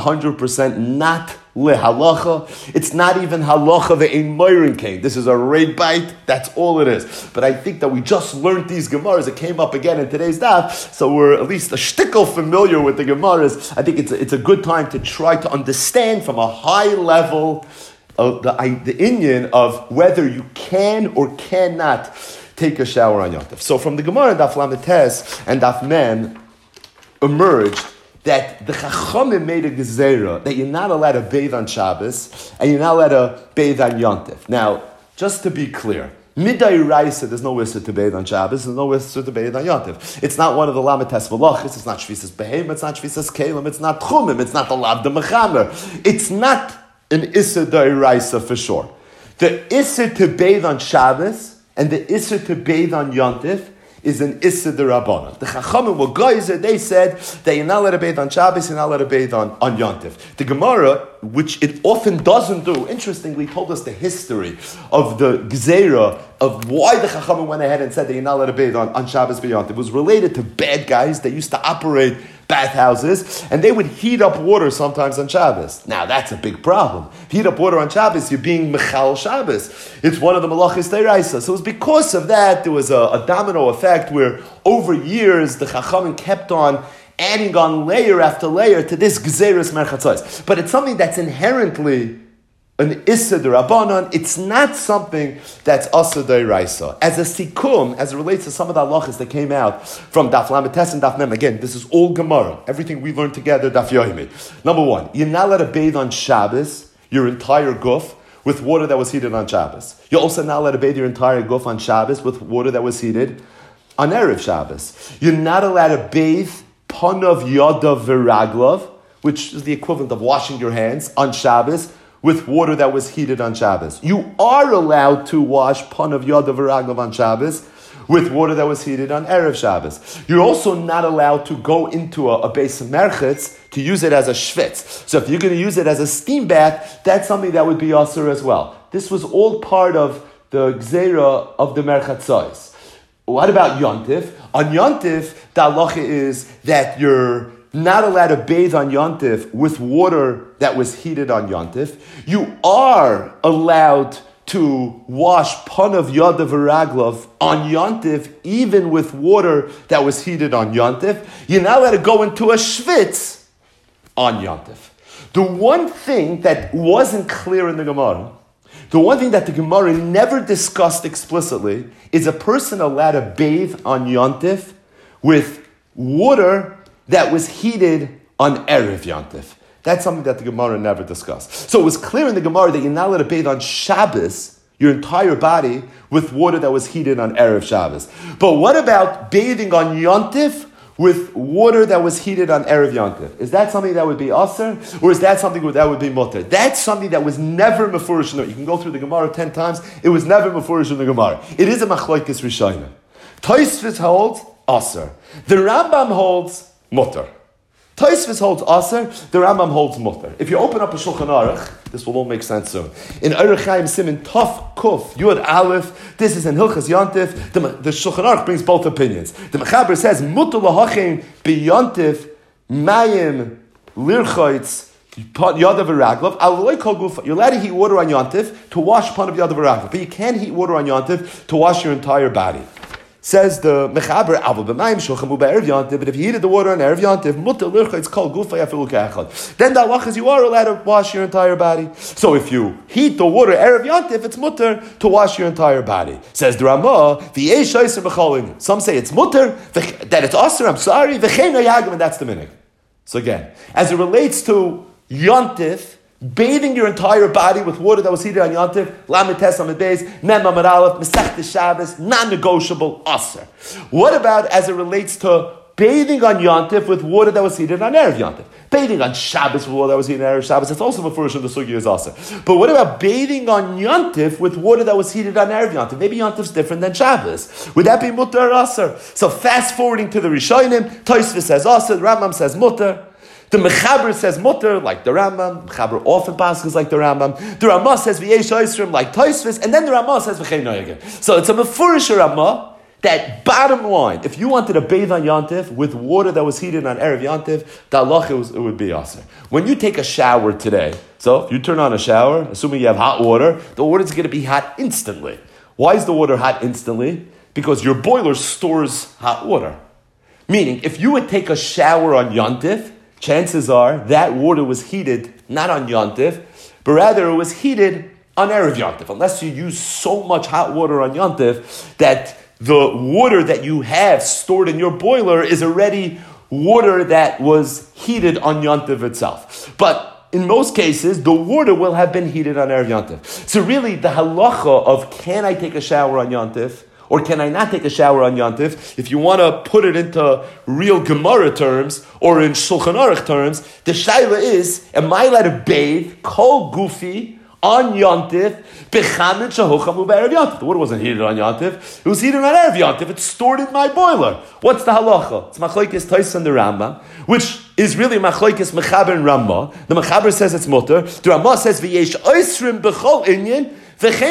100% not lehalacha. It's not even halacha ve'ein moirin kain. This is a raid bite. That's all it is. But I think that we just learned these Gemaras. It came up again in today's daf, so we're at least a shtickle familiar with the Gemaras. I think it's a good time to try to understand from a high level the inyan of whether you can or cannot take a shower on Yontif. So from the Gemara, Daf Lametes and Daf Mem emerged that the Chachamim made a gezerah that you're not allowed to bathe on Shabbos and you're not allowed to bathe on Yontif. Now, just to be clear, Midai Raisa, there's no issa to bathe on Shabbos, there's no issa to bathe on Yontif. It's not one of the Lametes V'lachis, it's not Shvisas Behem, it's not Shvisas Kalim, it's not Chumim, it's not the Lavda Mechamer. It's not an issa Dairaisa for sure. The issa to bathe on Shabbos and the issa to bathe on Yontif is an issa d'Rabbanan. The Chachamim were geyser, they said that you're not allowed to bathe on Shabbos, you're not allowed to bathe on Yontif. The Gemara, which it often doesn't do, interestingly told us the history of the Gzeira, of why the Chachamim went ahead and said that you're not allowed to bathe on Shabbos and Yontif. It was related to bad guys that used to operate bathhouses, and they would heat up water sometimes on Shabbos. Now, that's a big problem. If you heat up water on Shabbos, you're being Mechal Shabbos. It's one of the Malachis Teiraisa. So it was because of that, there was a domino effect where over years, the Chachamim kept on adding on layer after layer to this Gzeirus Merchatzos. But it's something that's inherently an Issa d'Rabbanan. It's not something that's Asa d'Oraisa. As a Sikum, as it relates to some of the halachas that came out from Daf Lametes and Daf Mem, again, this is all Gemara. Everything we learned together, Daf Yohimid. Number one, you're not allowed to bathe on Shabbos, your entire guf, with water that was heated on Shabbos. You're also not allowed to bathe your entire guf on Shabbos with water that was heated on Erev Shabbos. You're not allowed to bathe Panav Yadav V'Raglov, which is the equivalent of washing your hands on Shabbos, with water that was heated on Shabbos. You are allowed to wash Panav Yadav V'Raglov on Shabbos with water that was heated on Erev Shabbos. You're also not allowed to go into a base of merchetz to use it as a shvitz. So if you're going to use it as a steam bath, that's something that would be asur as well. This was all part of the gzeira of the merchatzos. What about Yontif? On Yontif, the halacha is that you're not allowed to bathe on Yontif with water that was heated on Yontif. You are allowed to wash Panav Yadav V'Raglov on Yontif, even with water that was heated on Yontif. You're not allowed to go into a shvitz on Yontif. The one thing that wasn't clear in the Gemara, the one thing that the Gemara never discussed explicitly, is a person allowed to bathe on Yontif with water that was heated on Erev Yontif. That's something that the Gemara never discussed. So it was clear in the Gemara that you're not allowed to bathe on Shabbos, your entire body, with water that was heated on Erev Shabbos. But what about bathing on Yontif with water that was heated on Erev Yontif? Is that something that would be asur, or is that something that would be mutter? That's something that was never mefurish in the. You can go through the Gemara 10 times. It was never mefurish in the Gemara. It is a machlokes rishayna. Tosfos holds asur. The Rambam holds mutter. Tosfos holds asur, the Rambam holds mutter. If you open up a Shulchan Aruch, this will all make sense soon. In Orach Chaim Siman Tov Kuf Yud Aleph, this is in Hilchas Yontif. The Shulchan Aruch brings both opinions. The Mechaber says mutter lahachem b'Yontif mayim lirchoitz Yadav V'Raglov. Aloi kol gufa. You're allowed to heat water on Yontif to wash Panav Yadav V'Raglov, but you can't heat water on Yontif to wash your entire body. Says the Mechaber, but if you heated the water on Erev Yontif, then the halach is you are allowed to wash your entire body. So if you heat the water Erev Yontif, it's mutter to wash your entire body. Says the Ramah, some say it's mutter, that it's asur, I'm sorry, and that's the minig. So again, as it relates to Yontif, bathing your entire body with water that was heated on Yontif, Lamed Tes Amud Beis, Mem Amud Aleph, Masechta Shabbos, non-negotiable asur. What about as it relates to bathing on Yontif with water that was heated on Erev Yontif? Bathing on Shabbos with water that was heated on Erev Shabbos, it's also mefurish in the Sugya is asur. But what about bathing on Yontif with water that was heated on Erev Yontif? Maybe Yontif's different than Shabbos. Would that be mutter or asur? So fast forwarding to the Rishonim, Tosfos says asur, the Rambam says mutter. The Mechaber says mutter, like the Rambam. Mechaber often passes like the Rambam. The Ramah says v'yesh oisrim, like Tosfos, and then the Ramah says v'chein noyagim. So it's a mefurish Ramah that bottom line, if you wanted to bathe on Yontif with water that was heated on Erev Yontif, the halacha it would be asur. When you take a shower today, so if you turn on a shower, assuming you have hot water, the water is going to be hot instantly. Why is the water hot instantly? Because your boiler stores hot water. Meaning, if you would take a shower on Yontif, chances are that water was heated not on Yontif, but rather it was heated on Erev Yontif, unless you use so much hot water on Yontif that the water that you have stored in your boiler is already water that was heated on Yontif itself. But in most cases, the water will have been heated on Erev Yontif. So really, the halacha of can I take a shower on Yontif, or can I not take a shower on Yontif? If you want to put it into real Gemara terms, or in Shulchan Aruch terms, the shaila is, am I allowed to bathe, kol gufi, on Yontif, bechamet shahochamu be'erev Yontif? The water wasn't heated on Yontif, it was heated on Erev Yontif, it's stored in my boiler. What's the halacha? It's machlokes Tosfos and the Rambam, which is really machlokes Mechaber and Rambam. The Mechaber says it's mutter, the Rambam says v'yesh oisrim b'chol inyan, so it's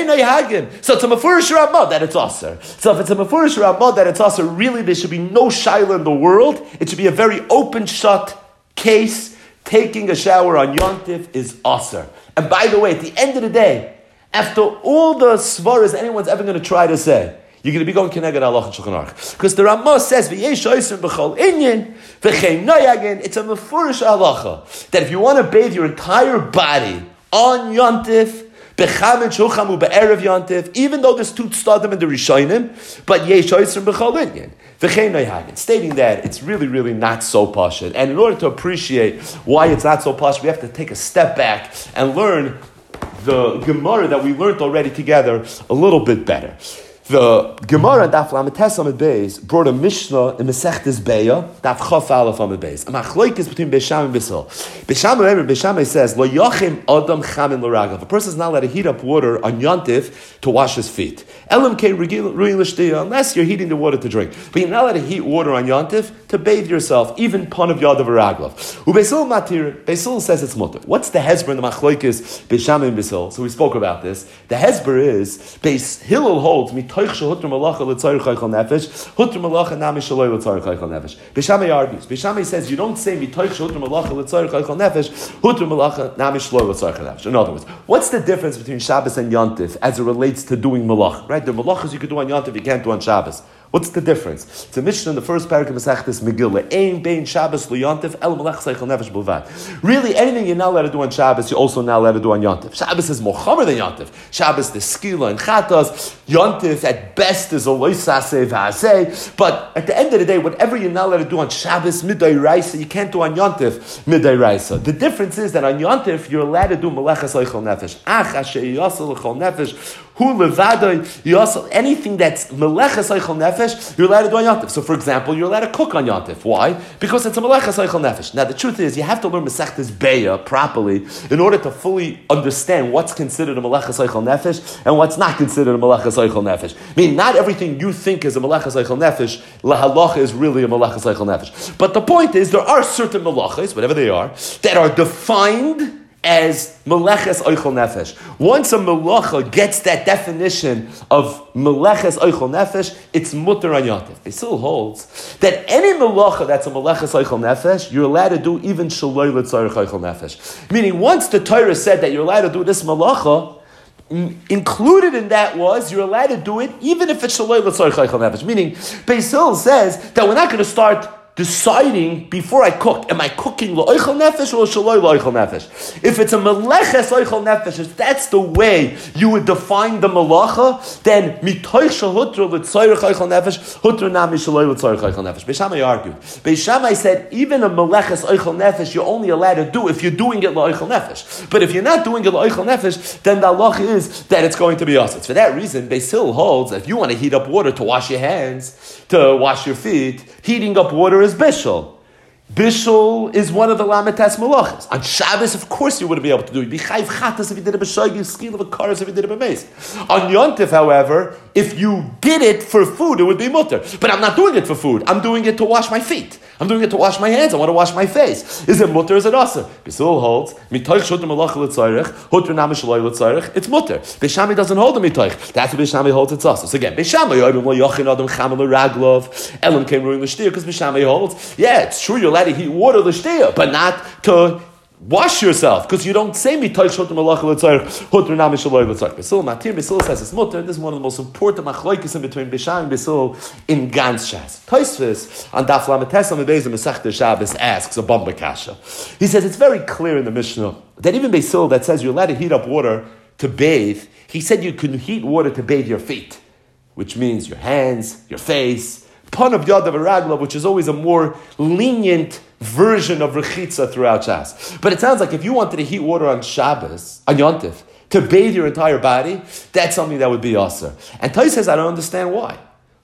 a mefurish Ramah that it's aser. So if it's a mefurish Ramah that it's aser, really there should be no shaila in the world. It should be a very open shut case. Taking a shower on Yontif is aser. And by the way, at the end of the day, after all the svaras anyone's ever going to try to say, you're going to be going Keneged Halach and Shulchan Aruch. Because the Ramah says, V'yesh oisrim b'chol inyan, v'chein noyagin, it's a mefurish halacha that if you want to bathe your entire body on Yontif, Bechamet shuchamu be'erev Yontif, even though there's two tzadim in the Rishonim, but yesh oisrim b'chol inyan. V'chein noyagin, stating that it's really, really not so pashut. And in order to appreciate why it's not so pashut, we have to take a step back and learn the Gemara that we learned already together a little bit better. The Gemara Daf Lamed Tes Amud Beis brought a Mishnah in Masechtes Beya Daf Chaf Aleph Amud Beis. A machlokes between Beis Shammai and Beis Hillel. Beis Shammai says Lo Yachim Adam Chamin L'Ragav. A person is not allowed to heat up water on Yontif to wash his feet. Elam Kei Ruin L'Shtiyah, unless you're heating the water to drink. But you're not allowed to heat water on Yontif to bathe yourself, even Pon of Yadav Raglav. Beis Hillel Matir. Beis Hillel says it's mutter. What's the hezber in the machlokes Beis Shammai and Beis Hillel? So we spoke about this. The hezber is Beis Hillel holds Beis Shammai argues. Beis Shammai says you don't say mitoich shehutr malacha l'tzorich haichal nefesh, hutr malacha nami shelo l'tzorich nefesh. In other words, what's the difference between Shabbos and Yontif as it relates to doing malach? Right, the malachas you could do on Yontif, you can't do on Shabbos. What's the difference? It's a Mishnah in the first parak of Masechtes Megillah. Ein bein Shabbos l'Yontif el malach seichel nefesh b'lvad. Really, anything you're not allowed to do on Shabbos, you're also not allowed to do on Yontif. Shabbos is more chamer than Yontif. Shabbos the skila and chatas. Yontif at best is a loisaseh v'aseh. But at the end of the day, whatever you're not allowed to do on Shabbos midday raisa, you can't do on Yontif midday raisa. The difference is that on Yontif you're allowed to do malachas seichel nefesh. Ach asher yasel l'chol nefesh. Hu levadoi, anything that's meleches eichel nefesh, you're allowed to do on Yontif. So, for example, you're allowed to cook on Yontif. Why? Because it's a meleches eichel nefesh. Now, the truth is, you have to learn Masechtes Beya properly in order to fully understand what's considered a meleches eichel nefesh and what's not considered a meleches eichel nefesh. I mean, not everything you think is a meleches eichel nefesh, lahalacha is really a meleches eichel nefesh. But the point is, there are certain melachas, whatever they are, that are defined as meleches oichel nefesh. Once a melacha gets that definition of meleches oichel nefesh, it's mutter on Yontif. It still holds that any melacha that's a meleches oichel nefesh, you're allowed to do even shaloi l'tzarech oichel nefesh. Meaning, once the Torah said that you're allowed to do this melacha, included in that was you're allowed to do it even if it's shaloi l'tzarech oichel nefesh. Meaning, Beis Hillel says that we're not going to start deciding before I cook, am I cooking l'oichel nefesh or shaloi l'oichel nefesh? If it's a meleches oichel nefesh, if that's the way you would define the melacha, then mitoich shehutra l'tzorich oichel nefesh, hutra nami shaloi l'tzorich oichel nefesh. Beis Shammai argued. Beis Shammai said even a meleches oichel nefesh you're only allowed to do if you're doing it l'oichel nefesh. But if you're not doing it l'oichel nefesh, then the halacha is that it's going to be asur. For that reason, Beis Hillel holds that if you want to heat up water to wash your hands, to wash your feet, heating up water is bishul. Bishul is one of the Lamed Tes Malachas. On Shabbos, of course, you wouldn't be able to do it. B'chayv chatas if you did it b'shogeg, skill of a karas if you did it b'meis. On Yontif, however, if you did it for food, it would be mutter. But I'm not doing it for food. I'm doing it to wash my feet. I'm doing it to wash my hands. I want to wash my face. Is it mutter? Is it asur? Bishul holds mitoich shudr malacha l'tzarech, hutr namish shaloi l'tzarech. It's mutter. Beis Shammai doesn't hold the mitoich. That's what Beis Shammai holds. It's asur. So again, Beis Shammai yodem lo yachin adam chamel l'raglov elam came ruin l'shtiyah because Beis Shammai holds. Yeah, it's true. You're allowed to heat water l'shtiyah, but not to wash yourself, because you don't say mitoich shoter malacha l'tzarech hutra nami shaloi l'tzarech. Basil matir, Basil says it's mutter. This is one of the most important machlokes in between Bishai and Basil in Gans Shas. Tosfos on Daf Lamed Tes on the Beis Masechta Shabbos asks a bomba kasha. He says it's very clear in the Mishnah that even Basil that says you're allowed to heat up water to bathe, he said you can heat water to bathe your feet, which means your hands, your face, pan of yad of a ragla, which is always a more lenient version of rechitza throughout Shas. But it sounds like if you wanted to heat water on Shabbos, on Yontif, to bathe your entire body, that's something that would be aser. And Tais says, I don't understand why.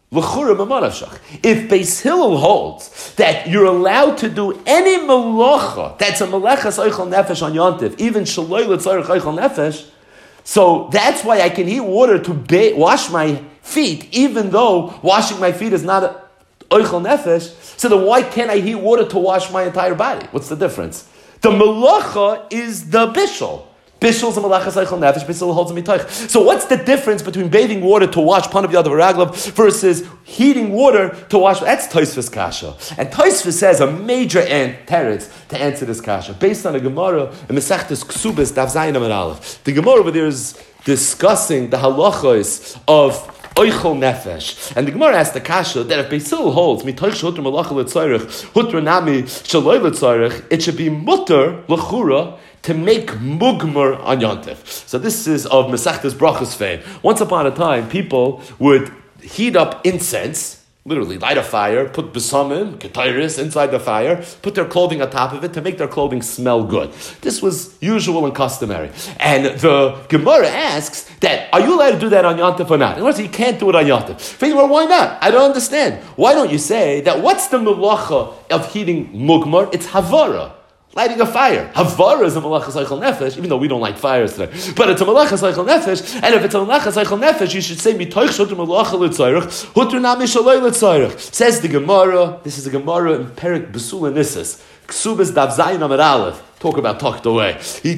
If Beis Hillel holds that you're allowed to do any melacha, that's a melechas oichel nefesh on Yontif, even shaloi l'tzarech oichel nefesh, so that's why I can heat water to wash my feet, even though washing my feet is not oichel nefesh. So then why can't I heat water to wash my entire body? What's the difference? The melacha is the bishul. Bishul's a melachas oichel nefesh, bishul holds a mitoich. So what's the difference between bathing water to wash pan of yad of raglav versus heating water to wash? That's Tosfos kasha. And Tosfos says a major teretz to answer this kasha, based on a Gemara in Masechtas Ksubas Daf Zayin Amud Aleph. The Gemara over there is discussing the halachos of oichel nefesh, and the Gemara asks the kasha that if Basil holds mitoich shoter malacha l'tzarech hutra nami shaloi l'tzarech, it should be mutter l'chura to make mugmar on Yontif. So this is of Masechtas Brachos fame. Once upon a time, people would heat up incense, literally light a fire, put besamim, ketairis inside the fire, put their clothing on top of it to make their clothing smell good. This was usual and customary. And the Gemara asks that, are you allowed to do that on Yontif or not? In other words, you can't do it on Yontif. Well, why not? I don't understand. Why don't you say that what's the melacha of heating mugmar? It's havara. Lighting a fire. Havara is a malachas oichel nefesh, even though we don't light fires today. But it's a malachas oichel nefesh, and if it's a malachas oichel nefesh, you should say mitoich shoter malacha l'tzarech, hutra nami shaloi l'tzarech. Says the Gemara, this is a Gemara in Perik Besula Nissus, Ksubas Daf Zayin Amud Aleph. Talk about tucked away.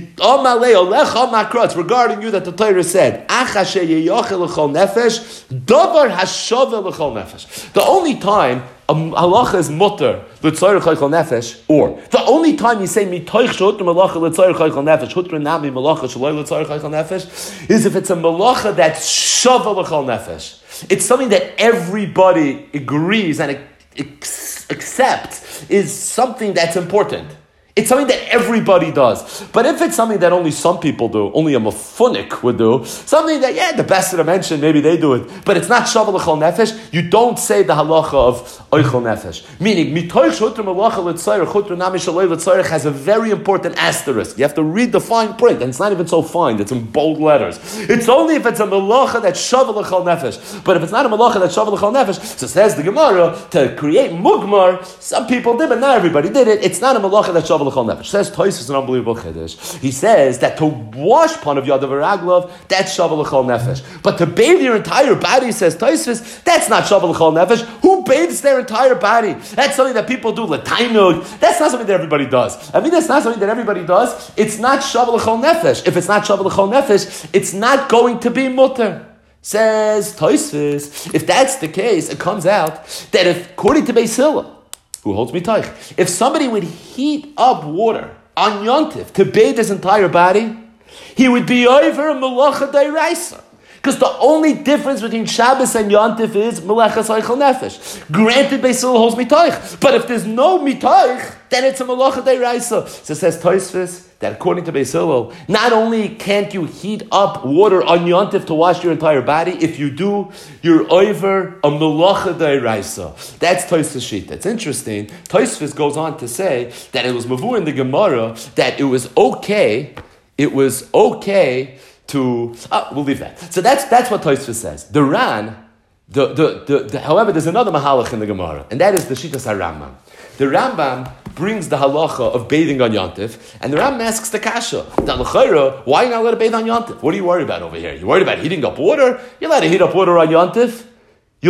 Regarding you that the Torah said, the only time halacha is mutter l'tzarech oichel nefesh, or the only time you say mitoich shoter malacha l'tzarech oichel nefesh, hutra nami malacha shaloi l'tzarech oichel nefesh, is if it's a malacha that's shava l'chol nefesh. It's something that everybody agrees and accepts is something that's important. It's something that everybody does. But if it's something that only some people do, only a mafunik would do, something that, the best of the mention, maybe they do it, but it's not shavu l'chol nefesh, you don't say the halacha of oichel nefesh. Meaning, mitoich shoter malacha l'tzarech, chutra nami shaloi l'tzarech has a very important asterisk. You have to read the fine print, and it's not even so fine, it's in bold letters. It's only if it's a malacha that's shavu l'chol nefesh. But if it's not a malacha that's shavu l'chol nefesh, so says the Gemara, to create mugmar, some people did, but not everybody did it. It's not a malacha that's shavu l'chol nefesh. Says Tosfos is an unbelievable chiddush. He says that to wash pan of yad of a raglav, that's shavu l'chol nefesh. But to bathe your entire body, says Tosfos, that's not shavu l'chol nefesh. Who bathes their entire body? That's something that people do, l'tainug. That's not something that everybody does. I mean, that's not something that everybody does. It's not shavu l'chol nefesh. If it's not shavu l'chol nefesh, it's not going to be mutter. Says Tosfos, if that's the case, it comes out that if, according to Beis Hillel, who holds mitoich, if somebody would heat up water on Yontif to bathe his entire body, he would be over a melacha d'oraisa. Because the only difference between Shabbos and Yontif is melechas oichel nefesh. Granted, Beis Hillel holds mitoich, but if there's no mitoich, then it's a melacha d'oraisa. So says Tosfos that according to Beis Hillel, not only can't you heat up water on Yontif to wash your entire body, if you do, you're over a melacha d'oraisa. That's Tosfos sheet. That's interesting. Tosfos goes on to say that it was mavur in the Gemara that it was okay to we'll leave that. So that's what Tosfos says. The Ran, however, there's another mahalach in the Gemara, and that is the Shitas HaRambam. The Rambam brings the halacha of bathing on Yontif, and the Rambam asks the kasha, why are you not allowed to bathe on Yontif? What are you worried about over here? You worried about heating up water? You're allowed to heat up water on Yontif. You'll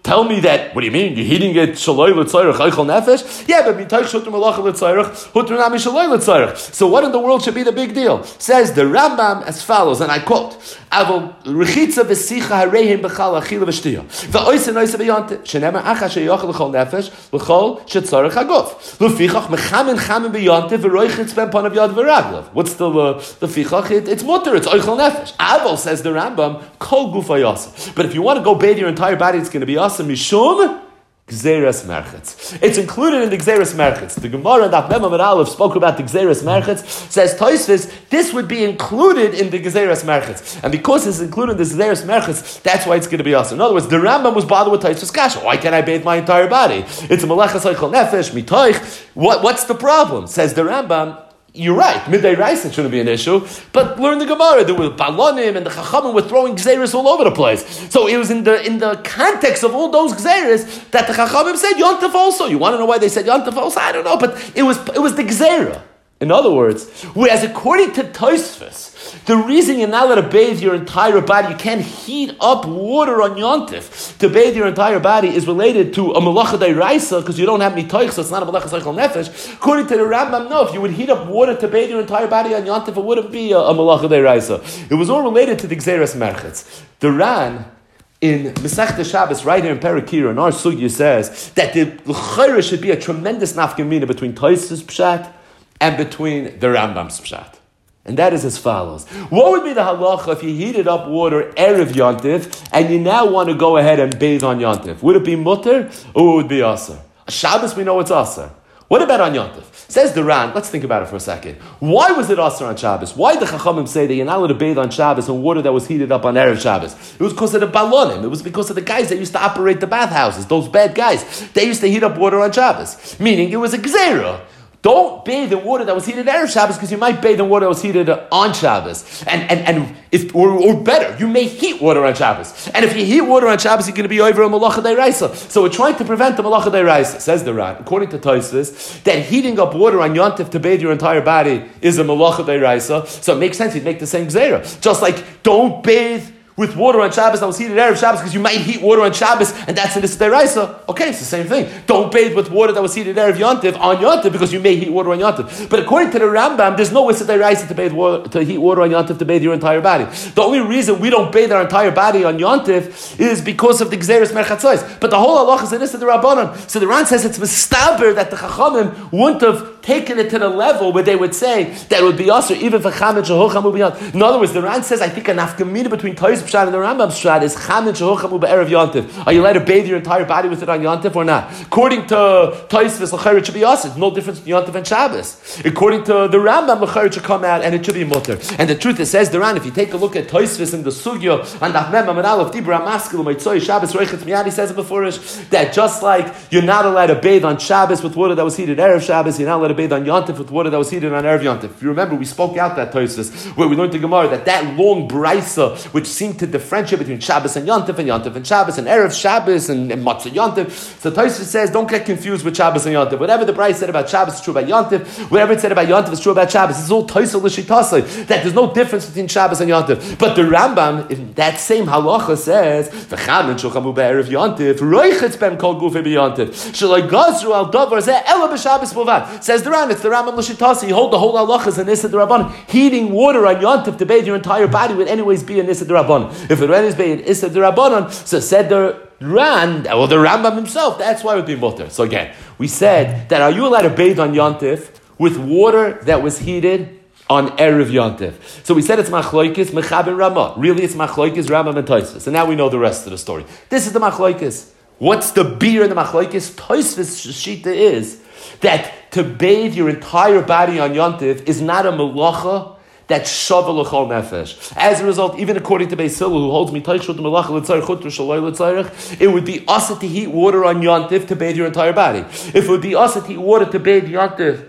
tell me that, what do you mean? You're heating it shaloi l'tzayrich eichel nefesh? Yeah, but mitaych shuter malacha l'tzayrich, huter nami shaloi l'tzayrich. So what in the world should be the big deal? Says the Rambam as follows, and I quote, Avol rechitza v'sicha hareihim b'chal achila v'shtiyah. V'oisen oise v'yante, shenemar acha sheyochel l'chol nefesh, l'chol shetzarech haguf. L'fichach mechamin chamin v'yante v'roichitz ben panav yad v'raglav. What's the fichach? It's mutter, it's oichel nefesh. Avol, says the Rambam, kol gufa yasa. But if you want to go bathe your entire body, it's going to be yasa mishum Gzeres Merchetz. It's included in the Gzeres Merchetz. The Gemara and Daf Mem Amud Aleph spoke about the Gzeres Merchetz. Says Tosfos, this would be included in the Gzeres Merchetz. And because it's included in the Gzeres Merchetz, that's why it's going to be awesome. In other words, the Rambam was bothered with Tosfos Kasha. Why can't I bathe my entire body? It's a Melechas Eichel Nefesh, Mitoich. What's the problem? Says the Rambam, you're right, midday rice, it shouldn't be an issue, but learn the Gemara, there were balonim and the chachamim were throwing gzeres all over the place. So it was in the context of all those gzeres that the chachamim said yontif also. You want to know why they said yontif also? I don't know, but it was the gzera. In other words, whereas according to Tosfos, the reason you're not allowed to bathe your entire body, you can't heat up water on Yontif to bathe your entire body, is related to a malacha d'oraisa because you don't have any toich, so it's not a malacha d'oraisa nefesh. According to the Rambam, no, if you would heat up water to bathe your entire body on Yontif, it wouldn't be a malacha d'oraisa. It was all related to the Gzeres Merchetz. The Ran in Masechta Shabbos, right here in Perakira, in our sugya says that the l'chayra should be a tremendous nafkamina between Tosfos pshat and between the Rambam's pshat. And that is as follows. What would be the halacha if you heated up water Erev Yontif and you now want to go ahead and bathe on Yontif? Would it be mutter or would it be aser? Shabbos, we know it's aser. What about on Yontif? Says the Ran, let's think about it for a second. Why was it aser on Shabbos? Why did the Chachamim say that you're not allowed to bathe on Shabbos on water that was heated up on Erev Shabbos? It was because of the balonim. It was because of the guys that used to operate the bathhouses, those bad guys. They used to heat up water on Shabbos. Meaning it was a gzera. Don't bathe in water that was heated Erev Shabbos because you might bathe in water that was heated on Shabbos. And if, or better, you may heat water on Shabbos. And if you heat water on Shabbos, you're going to be over a malacha d'oraisa. So we're trying to prevent the malacha d'oraisa, says the Ran. According to Tosfos, that heating up water on Yontif to bathe your entire body is a malacha d'oraisa. So it makes sense, you'd make the same gzera. Just like, don't bathe with water on Shabbos that was heated Erev Shabbos because you might heat water on Shabbos and that's an Issa D'Oraisa. Okay, it's the same thing. Don't bathe with water that was heated Erev Yontif on Yontif because you may heat water on Yontif. But according to the Rambam, there's no Issa D'Oraisa to heat water on Yontif to bathe your entire body. The only reason we don't bathe our entire body on Yontif is because of the Gzeres Merchatzos. But the whole halacha is an Issa D'Rabbanan. So the Ran says it's mistaber that the Chachamim wouldn't have taken it to the level where they would say that it would be also even for Chametz Shehocham Ubiyant. In other words, the Ran says, I think a nafkamina between Tosfos Pshat and the Rambam's Pshat is Chametz Shehocham Ube'erev Yontif. Are you allowed to bathe your entire body with it on Yontif or not? According to Tosfos, l'chayr it should be also. There's no difference between Yontif and Shabbos. According to the Rambam, l'chayr it should come out and it should be mutter. And the truth is, says the Ran, if you take a look at Tosfos in the Sugya and Daf Mem Amud Aleph Dibra Maskil Meitzoi Shabbos Roichetz Miyad, he says it before that just like you're not allowed to bathe on Shabbos with water that was heated Erev Shabbos, you're not allowed to bathe on Yontif with water that was heated on Erev Yontif. If you remember, we spoke out that Tosfos where we learned the Gemara that long brisa which seemed to differentiate between Shabbos and Yontif and Shabbos and Erev Shabbos and Matzah Yontif. So Tosfos says, don't get confused with Shabbos and Yontif. Whatever the brisa said about Shabbos is true about Yontif. Whatever it said about Yontif is true about Shabbos. It's all Tosfos l'shitasei, that there's no difference between Shabbos and Yontif. But the Rambam, in that same halacha, says, "V'chamin shochamu be'erev Yontif, roichetz ben kol gufei b'Yontif, shaloi gazru al davar zeh ela b'Shabbos b'vad." Says the Ran, it's the Rambam l'shitasi. You hold the whole halacha as an Issa D'Rabbanan. Heating water on Yontif to bathe your entire body would anyways be an Issa D'Rabbanan. If it would anyways be an Issa D'Rabbanan, so said the Ran, well, the Rambam himself, that's why it would be mutter. So again, we said that are you allowed to bathe on Yontif with water that was heated on Erev Yontif? So we said it's Machloikis, Mechab and Ramah. Really it's Machloikis, Rambam and Tosfos. And now we know the rest of the story. This is the Machloikis. What's the beer in the Machloikis? Tosfos Shita is that to bathe your entire body on Yontif is not a melacha that's shava l'chol nefesh. As a result, even according to Beis Hillel, who holds mitaychut melacha l'tzarich chutru shaloi l'tzarich, it would be asa to heat water on Yontif to bathe your entire body. If it would be asa to heat water to bathe Yontif,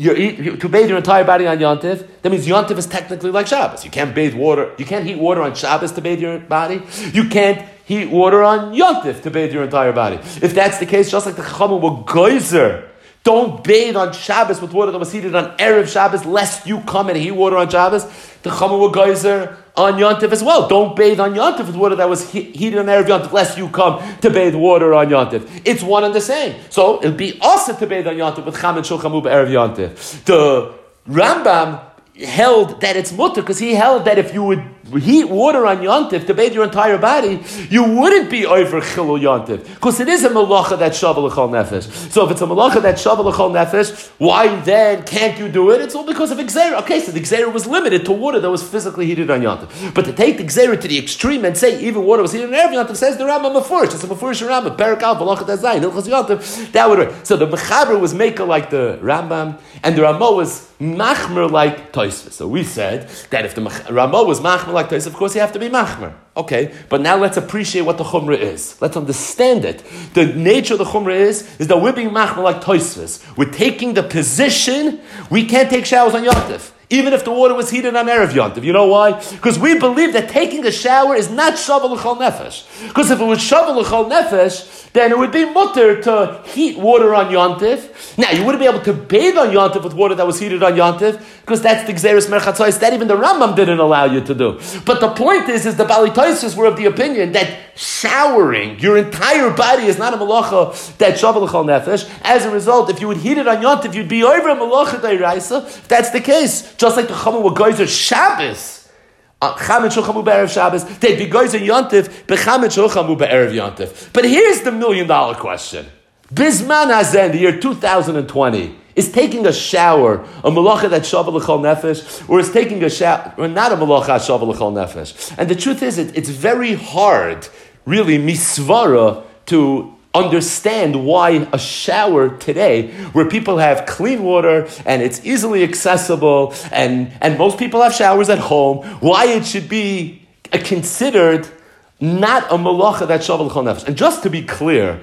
to bathe your entire body on Yontif, that means Yontif is technically like Shabbos. You can't bathe water. You can't heat water on Shabbos to bathe your body. You can't heat water on Yontif to bathe your entire body. If that's the case, just like the Chachamim were geyser, don't bathe on Shabbos with water that was heated on Erev Shabbos, lest you come and heat water on Shabbos. The Chachamim were geyser. on Yontif as well. Don't bathe on Yontif with water that was heated on Erev Yontif, lest you come to bathe water on Yontif. It's one and the same. So it'll be also to bathe on Yontif with Cham and Shulchan Aruch Erev Yontif. The Rambam held that it's mutter because he held that if you would heat water on Yontif to bathe your entire body, you wouldn't be over Chilul Yontif because it is a malacha that shavel l'chol nefesh. So if it's a malacha that shavel l'chol nefesh, why then can't you do it? It's all because of Gzeira. Okay, so the Gzeira was limited to water that was physically heated on Yontif. But to take the Gzeira to the extreme and say even water was heated on Erev Yontif, says the Rambam Mefurish. It's a Mefurish Rambam. Perak Al Balachat Hazayin Hilchos Yontif. That would work. So the Mechaber was maker like the Rambam, and the Ramah was machmer like Tosfos. So we said that if the Ramah was machmer like Tosfos, of course you have to be machmer. Okay, but now let's appreciate what the chumrah is. Let's understand it. The nature of the chumrah is that we're being machmer like Tosfos. We're taking the position we can't take showers on Yontif, even if the water was heated on Erev Yontif. You know why? Because we believe that taking a shower is not shavel l'chol nefesh. Because if it was shavel l'chol nefesh, then it would be mutter to heat water on Yontif. Now, you wouldn't be able to bathe on Yontif with water that was heated on Yontif, because that's the Gzeres Merchatzos that even the Rambam didn't allow you to do. But the point is the Bali Tosfos were of the opinion that showering your entire body is not a malacha that shavel l'chol nefesh. As a result, if you would heat it on Yontif, you'd be over a malacha d'oraisa. If that's the case, just like the Chachamim were goyzer Shabbos, Cham and Shulchan Aruch B'Erev Shabbos, they'd be goyzer Yontif, B'Cham and Shulchan Aruch B'Erev Yontif. But here's the $1 million question. Bisman Hazen, the year 2020, is taking a shower a malacha that shavel l'chol nefesh, or is taking a shower, or not a malacha shavel l'chol nefesh? And the truth is, it's very hard, really, misvara, to understand why a shower today, where people have clean water and it's easily accessible, and most people have showers at home, why it should be considered not a malacha that shavel l'chol nefesh. And just to be clear,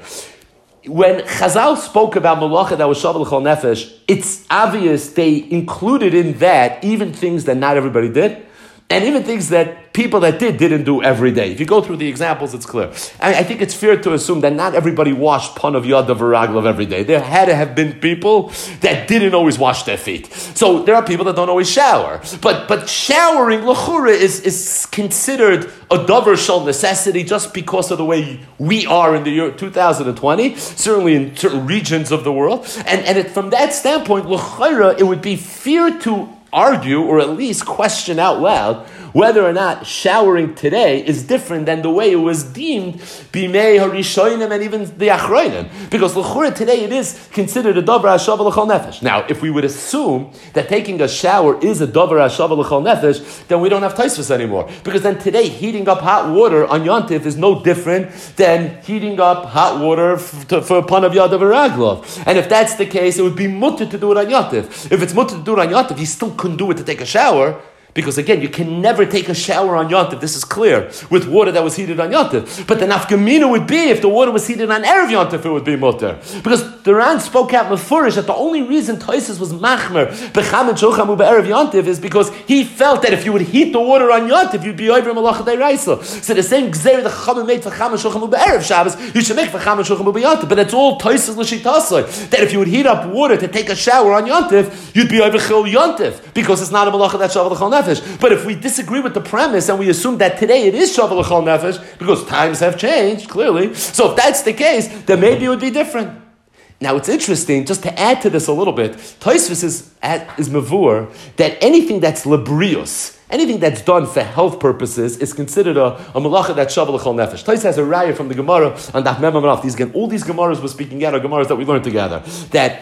when Chazal spoke about malacha that was shavel l'chol nefesh, it's obvious they included in that even things that not everybody did, and even things that people that didn't do every day. If you go through the examples, it's clear. I think it's fair to assume that not everybody washed panav yadav v'raglav every day. There had to have been people that didn't always wash their feet. So there are people that don't always shower. But showering, l'chura, is considered a davar shal necessity just because of the way we are in the year 2020, certainly in certain regions of the world. And from that standpoint, l'chura, it would be fair to argue, or at least question out loud, whether or not showering today is different than the way it was deemed b'mei harishonim and even the achronim. Because l'chura today it is considered a davar hashav l'chol nefesh. Now, if we would assume that taking a shower is a davar hashav l'chol nefesh, then we don't have Tosfos anymore. Because then today heating up hot water on Yontif is no different than heating up hot water for panav yadav v'raglav. And if that's the case, it would be mutter to do it on Yontif. If it's mutter to do it on Yontif, you still couldn't do it to take a shower. Because again, you can never take a shower on Yontif, this is clear, with water that was heated on Yontif. But the nafkamina would be, if the water was heated on Erev Yontif, it would be mutter. Because the Ran spoke out mefurish that the only reason Tosfos was machmer, b'cham and shulchan aruch b'Erev Yontif, is because he felt that if you would heat the water on Yontif, you'd be over malacha d'oraisa. So the same gzeir the Chachamim made for cham and shulchan aruch b'Erev Shabbos, you should make for cham and shulchan aruch b'Yontif. But it's all Tosfos l'shitasai, that if you would heat up water to take a shower on Yontif, you'd be over chil Yontif, because it's not a malacha that shavel l'chol nefesh. But if we disagree with the premise and we assume that today it is shavel l'chol nefesh, because times have changed, clearly, so if that's the case, then maybe it would be different. Now it's interesting, just to add to this a little bit, Tosfos is mavur that anything that's labrius, anything that's done for health purposes, is considered a malacha that's shavel l'chol nefesh. Tosfos has a raya from the Gemara on Daf Mem Amud. All these Gemaras we're speaking out are Gemaras that we learned together, that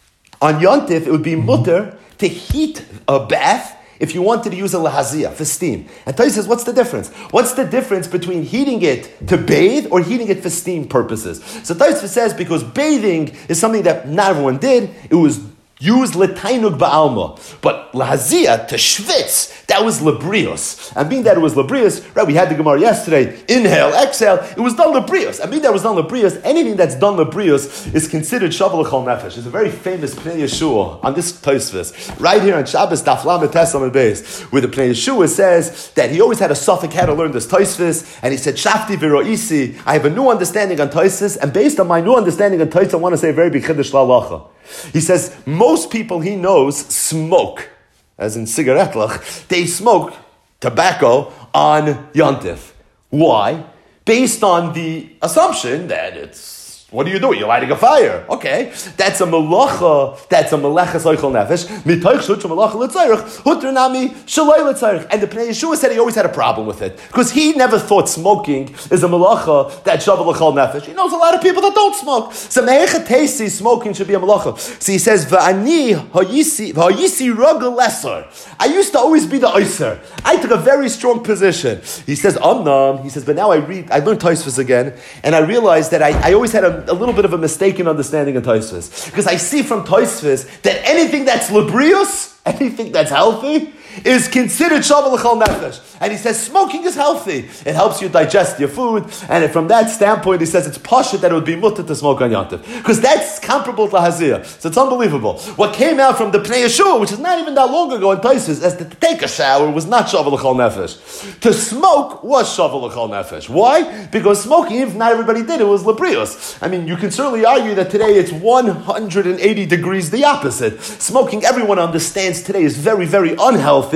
on Yontif it would be mutter to heat a bath if you wanted to use a lahaziyah for steam. And Tosfos says, what's the difference? What's the difference between heating it to bathe or heating it for steam purposes? So Tosfos says, because bathing is something that not everyone did, it was used l'tainug ba'alma. But lahaziyah, to schwitz, that was labrios. And being that it was labrios, right, we had the Gemara yesterday, inhale, exhale, it was done labrios. And being that it was done labrios, anything that's done labrios is considered shavel l'chol nefesh. There's a very famous Pnei Yeshua on this Tosfos, right here on Shabbos, Daf Lamed Tes Amud Beis, where the Pnei Yeshua says that he always had a suffix how to learn this Tosfos, and he said, Shafti v'ro'isi, I have a new understanding on Tosfos, and based on my new understanding on Tosfos, I want to say a very big chiddush l'halacha. He says, most people he knows smoke, as in cigarette lach, they smoke tobacco on Yontif. Why? Based on the assumption that what do? You're lighting a fire. Okay. That's a melacha. That's a melecha soichel nefesh. Mitoich shut melacha l'tzarich. Hutter nami shaloi l'tzarich. And the Pnei Yeshua said he always had a problem with it. Because he never thought smoking is a melacha that shavel l'chol nefesh. He knows a lot of people that don't smoke. So mehecha tesi, smoking should be a melacha. So he says, v'ani ha'yisi rogel lesser. I used to always be the oyser. I took a very strong position. He says, he says, but now I learned Tosfos again, and I realized that I always had a little bit of a mistaken understanding of Tosfos. Because I see from Tosfos that anything that's labrius, anything that's healthy, is considered shavel l'chol nefesh. And he says smoking is healthy. It helps you digest your food. And from that standpoint, he says it's pashut that it would be mutter to smoke on Yontif. Because that's comparable to Hazir. So it's unbelievable. What came out from the Pnei Yeshua, which is not even that long ago in Tosfos, as to take a shower was not shavel l'chol nefesh. To smoke was shavel l'chol nefesh. Why? Because smoking, if not everybody did, it was labrios. I mean, you can certainly argue that today it's 180 degrees the opposite. Smoking, everyone understands today, is very, very unhealthy.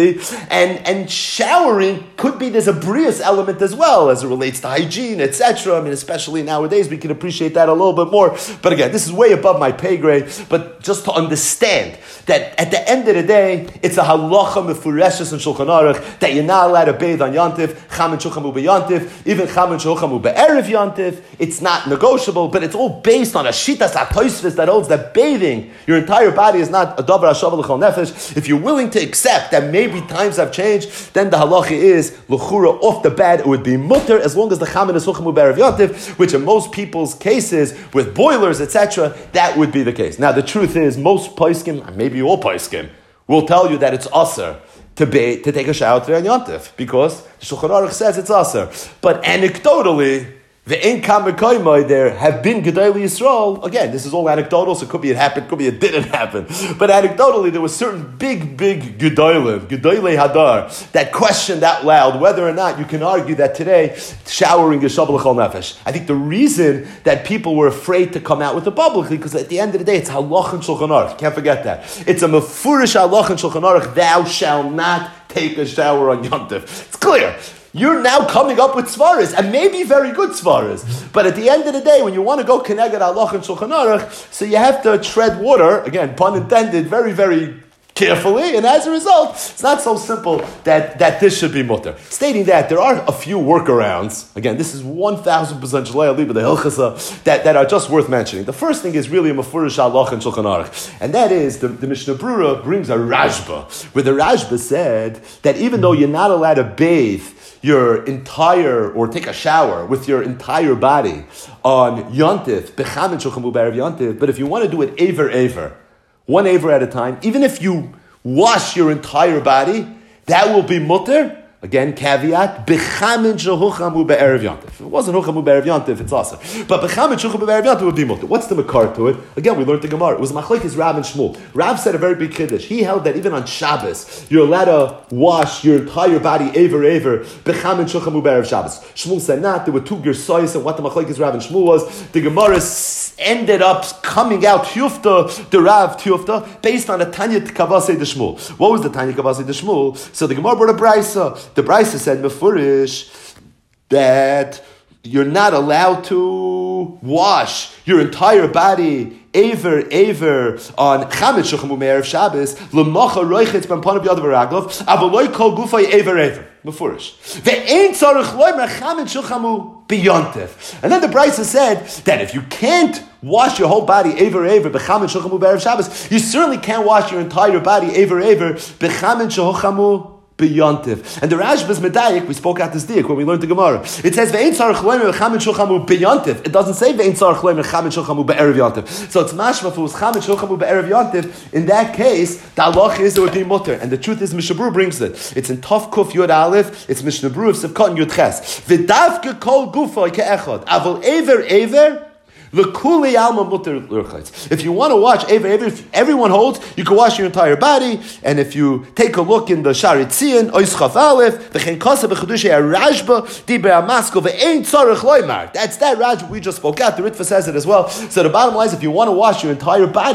And showering could be, there's a brius element as well as it relates to hygiene, etc. I mean, especially nowadays, we can appreciate that a little bit more. But again, this is way above my pay grade. But just to understand that at the end of the day, it's a halacha mefureshes and Shulchan Aruch that you're not allowed to bathe on Yontif, chamen shuchamu beYontif, even chamen shuchamu be'erev Yontif. It's not negotiable, but it's all based on a shitas ha'tosfos that holds that bathing your entire body is not a davar hashav l'chol nefesh. If you're willing to accept that maybe times have changed, then the halacha is l'chura off the bat it would be mutter as long as the chamen is shuchamu be'erev Yontif, which in most people's cases with boilers etc. that would be the case. Now the truth is most poskim, maybe all poskim, will tell you that it's aser to take a shower today on Yontif because the Shulchan Aruch says it's aser. But anecdotally, the Ein Kamikoimai there have been Gedolei Yisrael. Again, this is all anecdotal, so it could be it happened, could be it didn't happen. But anecdotally, there were certain big Gedolei Hadar, that questioned out loud whether or not you can argue that today showering is shavel l'chol nefesh. I think the reason that people were afraid to come out with it publicly, because at the end of the day, it's halach and Shulchan Aruch. Can't forget that. It's a mefurish halach and Shulchan Aruch. Thou shalt not take a shower on Yontif. It's clear. You're now coming up with svaras, and maybe very good svaras. But at the end of the day, when you want to go keneged halach and Shulchan Aruch, so you have to tread water, again, pun intended, very, very carefully, and as a result, it's not so simple that this should be mutter. Stating that, there are a few workarounds. Again, this is 1,000% shalei aliba, the hilchasa, that are just worth mentioning. The first thing is really a mefurish halach and Shulchan Aruch, and that is, the Mishnah Brura brings a Rashba, where the Rashba said that even though you're not allowed to bathe your entire, or take a shower with your entire body on Yontif, bechamen shuchamu be'erev Yontif, but if you want to do it aver, one aver at a time, even if you wash your entire body, that will be mutter. Again, caveat, bechamen shehuchamu be'erev Yontif. If it wasn't huchamu be'erev Yontif, it's awesome. But bechamen shehuchamu be'erev Yontif would be mutter. What's the makar to it? Again, we learned the Gemara. It was machlokes Rav and Shmuel. Rav said a very big chiddush. He held that even on Shabbos, you're allowed to wash your entire body aver, bechamen shehuchamu be'erev Shabbos. Shmuel said not. There were two gersois, and what the machlokes Rav and Shmuel was. The Gemara ended up coming out Tiyufta, the Rav Tiyufta, based on a Tanya Kavasei de Shmuel. What was the Tanya Kavasei de Shmuel? So the Gemara brought a brisa. The brisa said mefurish that you're not allowed to wash your entire body aver on chametz shuchamu me'erev Shabbos l'macha roichetz ben panav yadav v'raglov avaloi kol gufay aver mefurish ve'ein tzarich loimer chametz shuchamu beYontif. And then the brisa said that if you can't wash your whole body aver b'chametz shuchamu be'erev Shabbos, you certainly can't wash your entire body aver b'chametz shuchamu beYontif. And the Rashba is medayik. We spoke out this diak when we learned the Gemara. It says ve'ein tzarich loimer chametz shuchamu beYontif. It doesn't say ve'ein tzarich loimer chametz shuchamu be'erev Yontif. So it's mashma if it was chametz shuchamu be'erev Yontif. In that case, the halach is it would be mutter. And the truth is, Mishnah Berurah brings it. It's in Tov Kuf Yud Aleph. It's Mishnah Berurah of Sivkot Yud Ches. V'davke kol gufay ke'echad. Avol aver. L'kuli alma mutter l'urchaitz. If you want to watch if everyone holds, you can wash your entire body. And if you take a look in the Shari Tzion, Ois Chaf Aleph, v'chein kasa b'chadushay Rashba, diber hamaskol ve'ein tzarich loymar. That's that Rashba we just spoke out. The Ritva says it as well. So the bottom line is, if you want to wash your entire body,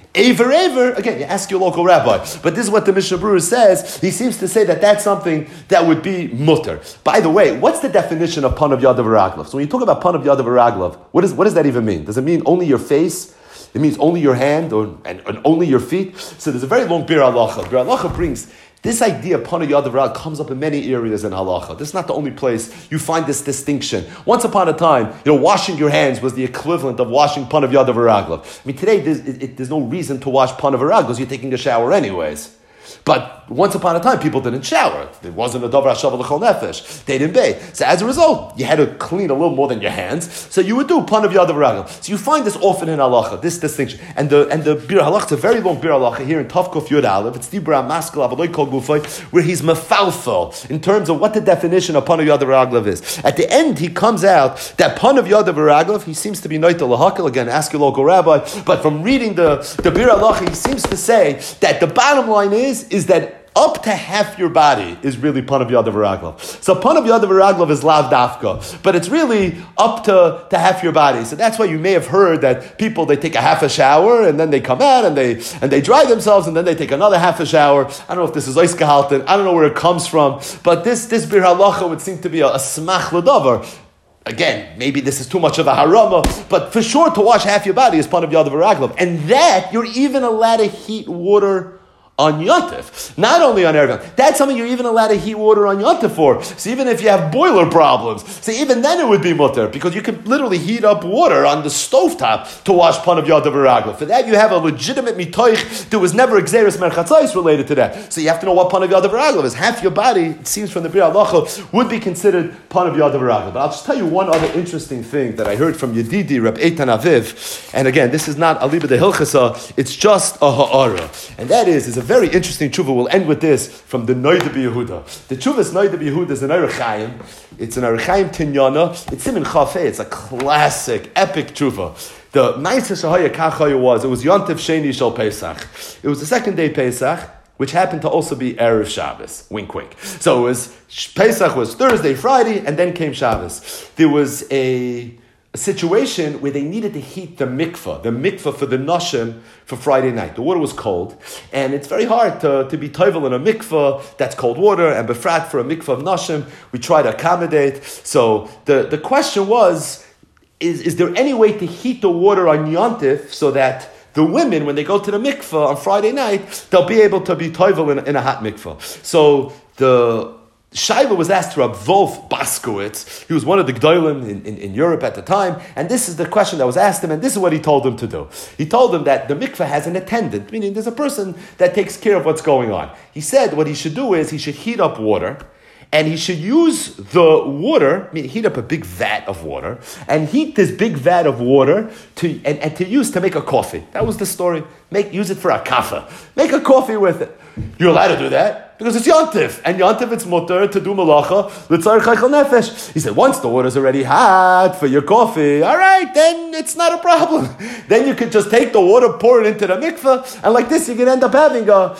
Aver, again, you ask your local rabbi. But this is what the Mishnah Berurah says. He seems to say that that's something that would be mutter. By the way, what's the definition of panav yadav v'raglav? So when you talk about panav yadav v'raglav, what does that even mean? Does it mean only your face? It means only your hand and only your feet? So there's a very long Bir Halacha. Bir Halacha brings this idea, panav yadav v'raglav, comes up in many areas in halacha. This is not the only place you find this distinction. Once upon a time, washing your hands was the equivalent of washing panav yadav v'raglav. I mean, today there's no reason to wash panav v'raglav because you're taking a shower anyways. But once upon a time, people didn't shower. There wasn't a davar hashava l'chol nefesh. They didn't bathe. So as a result, you had to clean a little more than your hands. So you would do panav yadav v'raglav. So you find this often in halacha, this distinction. And the bir halacha, it's a very long bir halacha here in Tavkuf Yud Aleph. It's dibra maskal avaloi kol gufay, where he's mefalfel in terms of what the definition of panav yadav v'raglav is. At the end, he comes out that panav yadav v'raglav, he seems to be noitel lahakal, again, ask your local rabbi, but from reading the bir halacha, he seems to say that the bottom line is that up to half your body is really panav yadav v'raglav. So panav yadav v'raglav is lav dafka, but it's really up to half your body. So that's why you may have heard that people, they take a half a shower and then they come out and they dry themselves and then they take another half a shower. I don't know if this is ois gehalten, I don't know where it comes from, but this bir halacha would seem to be a smach l'davar. Again, maybe this is too much of a harama, but for sure to wash half your body is panav yadav v'raglav. And that, you're even allowed to heat water on Yontif, not only on Erev Yontif. That's something you're even allowed to heat water on Yontif for. So even if you have boiler problems, so even then it would be mutter, because you could literally heat up water on the stovetop to wash panav yadav v'raglav. For that you have a legitimate mitoich. There was never exeris merchatzais related to that. So you have to know what panav yadav v'raglav is. Half your body, it seems from the Bir Halacha, would be considered panav yadav v'raglav. But I'll just tell you one other interesting thing that I heard from Yedidi Reb Eitan Aviv. And again, this is not aliba de hilchasa, it's just a ha'ara. And that is a very interesting tshuva. We'll end with this from the Noida B'Yehuda. The tshuva's Noida B'Yehuda is an Orach Chaim. It's an Orach Chaim Tinyana. It's Siman Chafei. It's a classic, epic tshuva. The Naisa Shahaya Kachaya was, it was Yontif Sheni Shel Pesach. It was the second day Pesach, which happened to also be Erev Shabbos. Wink, wink. So it was, Pesach was Thursday, Friday, and then came Shabbos. There was a situation where they needed to heat the mikvah for the noshim for Friday night. The water was cold, and it's very hard to be toivel in a mikvah that's cold water, and befrat for a mikvah of noshim. We try to accommodate. So the question was, is there any way to heat the water on Yontif so that the women, when they go to the mikvah on Friday night, they'll be able to be toivel in a hot mikvah? So the Shaila was asked to Rav Wolf Baskowitz. He was one of the Gdolim in Europe at the time, and this is the question that was asked him, and this is what he told him to do. He told him that the mikveh has an attendant, meaning there's a person that takes care of what's going on. He said what he should do is he should heat up water, and he should use the water, heat up a big vat of water, and heat this big vat of water to use to make a coffee. That was the story. Use it for a kaffa. Make a coffee with it. You're allowed to do that because it's Yontif. And Yontif, it's mutter to do malacha l'tzarich chaychal nefesh. He said, once the water's already hot for your coffee, all right, then it's not a problem. Then you could just take the water, pour it into the mikveh, and like this, you can end up having a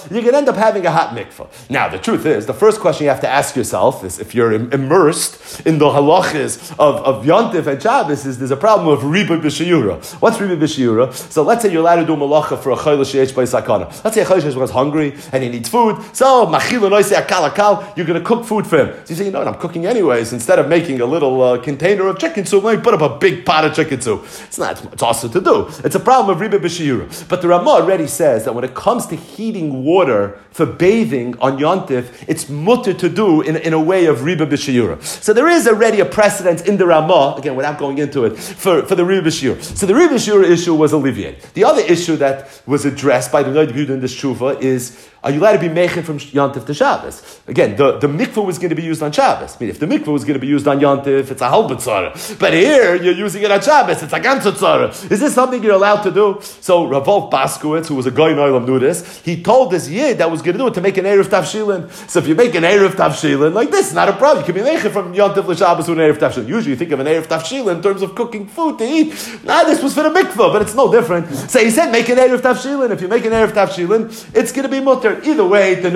hot mikveh. Now, the truth is, the first question you have to ask yourself is, if you're immersed in the halachas of Yontif and Shabbos, is there's a problem of riba b'shiyura. What's riba b'shiyura? So let's say you're allowed to do malacha for a chayla sheyesh by sakana. Let's say a chayla was hungry and he needs food, so you're going to cook food for him. So you say, you know what, I'm cooking anyways. Instead of making a little container of chicken soup, let me put up a big pot of chicken soup. It's also to do. It's a problem of riba b'shiyura. But the Ramah already says that when it comes to heating water for bathing on Yontif, it's mutter to do in a way of riba b'shiyura. So there is already a precedent in the Ramah, again, without going into it, for the riba b'shiyura. So the riba b'shiyura issue was alleviated. The other issue that was addressed by the Noda B'Yehuda in this tshuva is, are you allowed to be meichen from Yontif to Shabbos? Again, the mikveh was going to be used on Shabbos. I mean, if the mikveh was going to be used on Yontif, it's a halba tzara. But here, you're using it on Shabbos, it's a ganza tzara. Is this something you're allowed to do? So Rav Wolf Baskowitz, who was a guy in Olam, knew this. He told this yid that was going to do it to make an Erev Tavshilin. So if you make an Erev Tavshilin, like this, not a problem. You can be meichen from Yontif to Shabbos with an Erev Tavshilin. Usually you think of an Erev Tavshilin in terms of cooking food to eat. Nah, this was for the mikveh, but it's no different. So he said, make an Erev Tavshilin. If you make an Erev Tavshilin, it's going to be mutter. Either way, the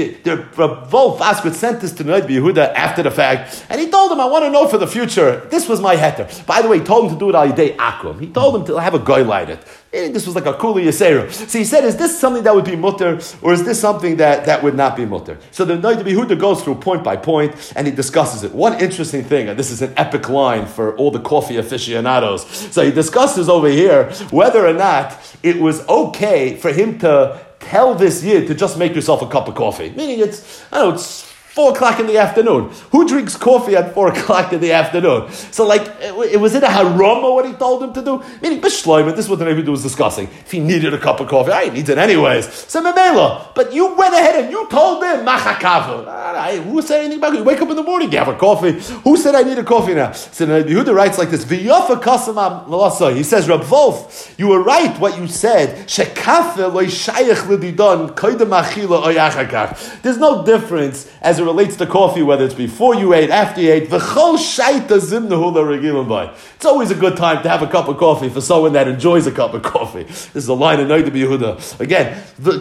Wolf Baskowitz sent this to the Noda B'Yehuda after the fact, and he told him, I want to know for the future, this was my heter. By the way, he told him to do it al yidei akum. He told him to have a guy light it. This was like a kuli yasera. So he said, is this something that would be mutter, or is this something that would not be mutter? So the Noda B'Yehuda goes through point by point, and he discusses it. One interesting thing, and this is an epic line for all the coffee aficionados. So he discusses over here whether or not it was okay for him to tell this yid to just make yourself a cup of coffee. Meaning it's 4 o'clock in the afternoon. Who drinks coffee at 4 o'clock in the afternoon? So was it a harama what he told him to do? Meaning, B'Shloimeh, this is what the Rebbe was discussing. If he needed a cup of coffee, he needs it anyways. So Memela, but you went ahead and you told him, Machakavu. Who said anything about it? You wake up in the morning, you have a coffee. Who said I need a coffee now? So the Yehuda writes like this, V'yofa kasam malasa. He says, Rab Wolf, you were right what you said. Shekafe lo shayach l'didan koydem achila o yachakach. There's no difference as it relates to coffee, whether it's before you ate, after you ate. It's always a good time to have a cup of coffee for someone that enjoys a cup of coffee. This is a line of Noda B'Yehuda. Again,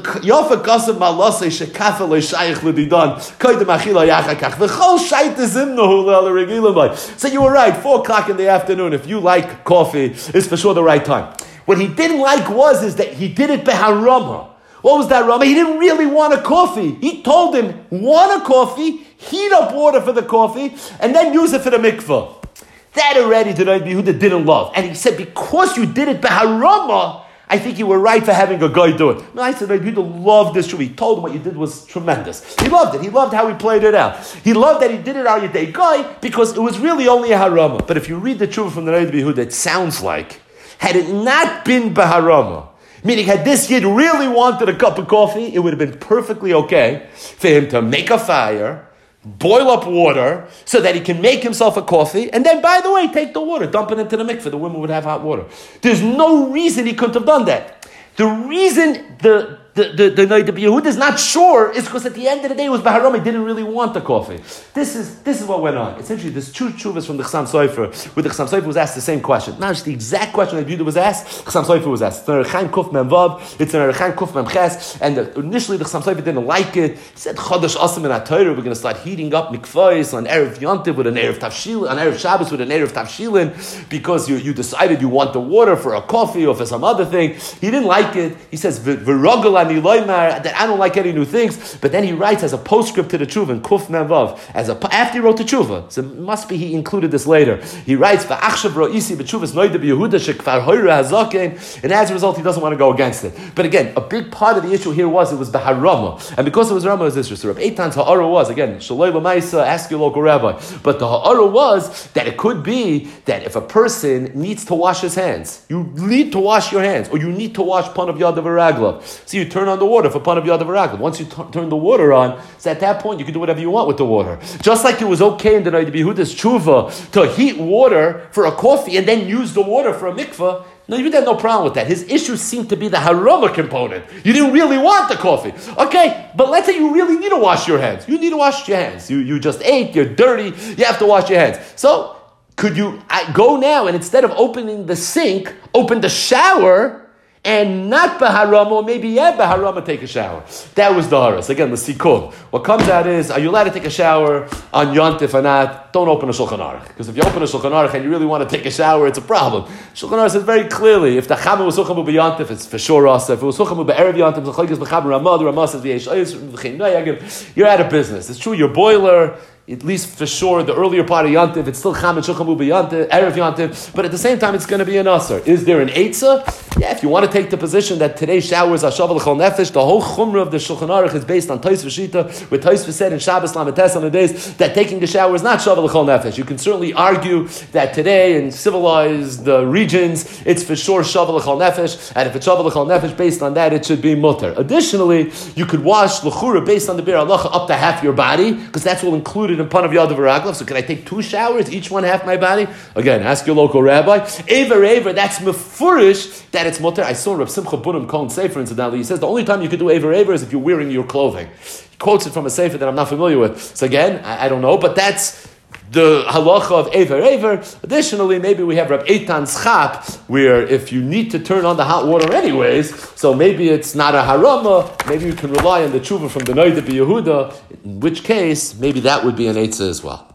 so you were right, 4 o'clock in the afternoon, if you like coffee, is for sure the right time. What he didn't like is that he did it beharama. What was that, Rama? He didn't really want a coffee. He told him, want a coffee, heat up water for the coffee, and then use it for the mikvah. That already the Noda B'Yehuda didn't love. And he said, because you did it beharama, I think you were right for having a guy do it. No, I said, Noda B'Yehuda loved this. He told him what you did was tremendous. He loved it. He loved how he played it out. He loved that he did it al yedei guy because it was really only a harama. But if you read the tshuva from the Noda B'Yehuda, it sounds like, had it not been beharama, meaning, had this kid really wanted a cup of coffee, it would have been perfectly okay for him to make a fire, boil up water, so that he can make himself a coffee, and then, by the way, take the water, dump it into the mikveh. The women would have hot water. There's no reason he couldn't have done that. The reason the Noda B'Yehuda is not sure is because at the end of the day it was Baharam. He didn't really want the coffee. This is what went on. Essentially, there's 2 tshuvas from the Chassam Sofer, where the Chassam Sofer was asked the same question. Not just the exact question that B'Yehuda was asked, Chassam Sofer was asked. It's in Erechaim Kuf Mem Vav, it's in Erechaim Kuf Mem Ches, and initially the Chassam Sofer didn't like it. He said, Chodesh Asim in HaTorah, we're going to start heating up mikvahs on Erev Yontiv with an Erev Tavshilin, on Erev Shabbos with an Erev Tavshilin, because you decided you want the water for a coffee or for some other thing. He didn't like it. He says, V'rogel ani loymar, that I don't like any new things. But then he writes as a postscript to the tshuva in Kuf Mem Vav, after he wrote the tshuva, so it must be he included this later. He writes, V'achshav ro'isi b'tshuvas Noda B'Yehuda shekvar hoira hazaken, and as a result, he doesn't want to go against it. But again, a big part of the issue here was it was beharama, and because it was Rama, it was this. So Reb Eitan's ha'ara was, again, shaloi l'maisa, ask your local rabbi, but the ha'ara was that it could be that if a person needs to wash his hands, you need to wash your hands, or you need to wash panav yadav v'raglav. So you turn on the water for panav yadav v'raglav. Once you turn the water on, so at that point you can do whatever you want with the water. Just like it was okay in the Noda B'Yehuda's tshuva to heat water for a coffee and then use the water for a mikvah. No, you had no problem with that. His issue seemed to be the harama component. You didn't really want the coffee. Okay, but let's say you really need to wash your hands. You need to wash your hands. You just ate, you're dirty, you have to wash your hands. So, could you go now and instead of opening the sink, open the shower and not Baharama, or maybe Baharama, take a shower? That was the haras. Again, the sikul. What comes out is, are you allowed to take a shower on Yontif or not? Don't open a Shulchan Aruch. Because if you open a Shulchan Aruch and you really want to take a shower, it's a problem. Shulchan Aruch says very clearly, if the Chama was Suchamu b'Yontif, it's for sure also. If it was Suchamu b'Erev Yontif, the Chaygas b'Chab Ramah, the Ramah says, you're out of business. It's true, your boiler, at least for sure, the earlier part of Yantiv, it's still Cham and Shulchamu b'Yantiv, Erev Yantiv, but at the same time, it's going to be an Asr. Is there an Eitzah? Yeah, if you want to take the position that today's showers are Shavuot L'chol Nefesh, the whole Chumrah of the Shulchan Aruch is based on Tais V'Shita, where Tais V'said in Shabbos Lametes on the days that taking the shower is not Shavuot L'chol Nefesh. You can certainly argue that today in civilized regions, it's for sure Shavuot L'chol Nefesh, and if it's Shavuot L'chol Nefesh, based on that, it should be Mutter. Additionally, you could wash L'chura based on the Bir Halacha up to half your body, because that's all included in Panav Yadav V'Raglav. So can I take 2 showers, each one half my body? Again, ask your local rabbi. Aver, that's mefurish that it's mutter. I saw Reb Simcha Bunim Kohen Sefer incidentally. He says the only time you could do aver is if you're wearing your clothing. He quotes it from a sefer that I'm not familiar with. So again, I don't know, but that's the halacha of aver. Additionally, maybe we have Reb Eitan's chap, where if you need to turn on the hot water anyways, so maybe it's not a harama, maybe you can rely on the tshuva from the Noda B'Yehuda, in which case, maybe that would be an eitzah as well.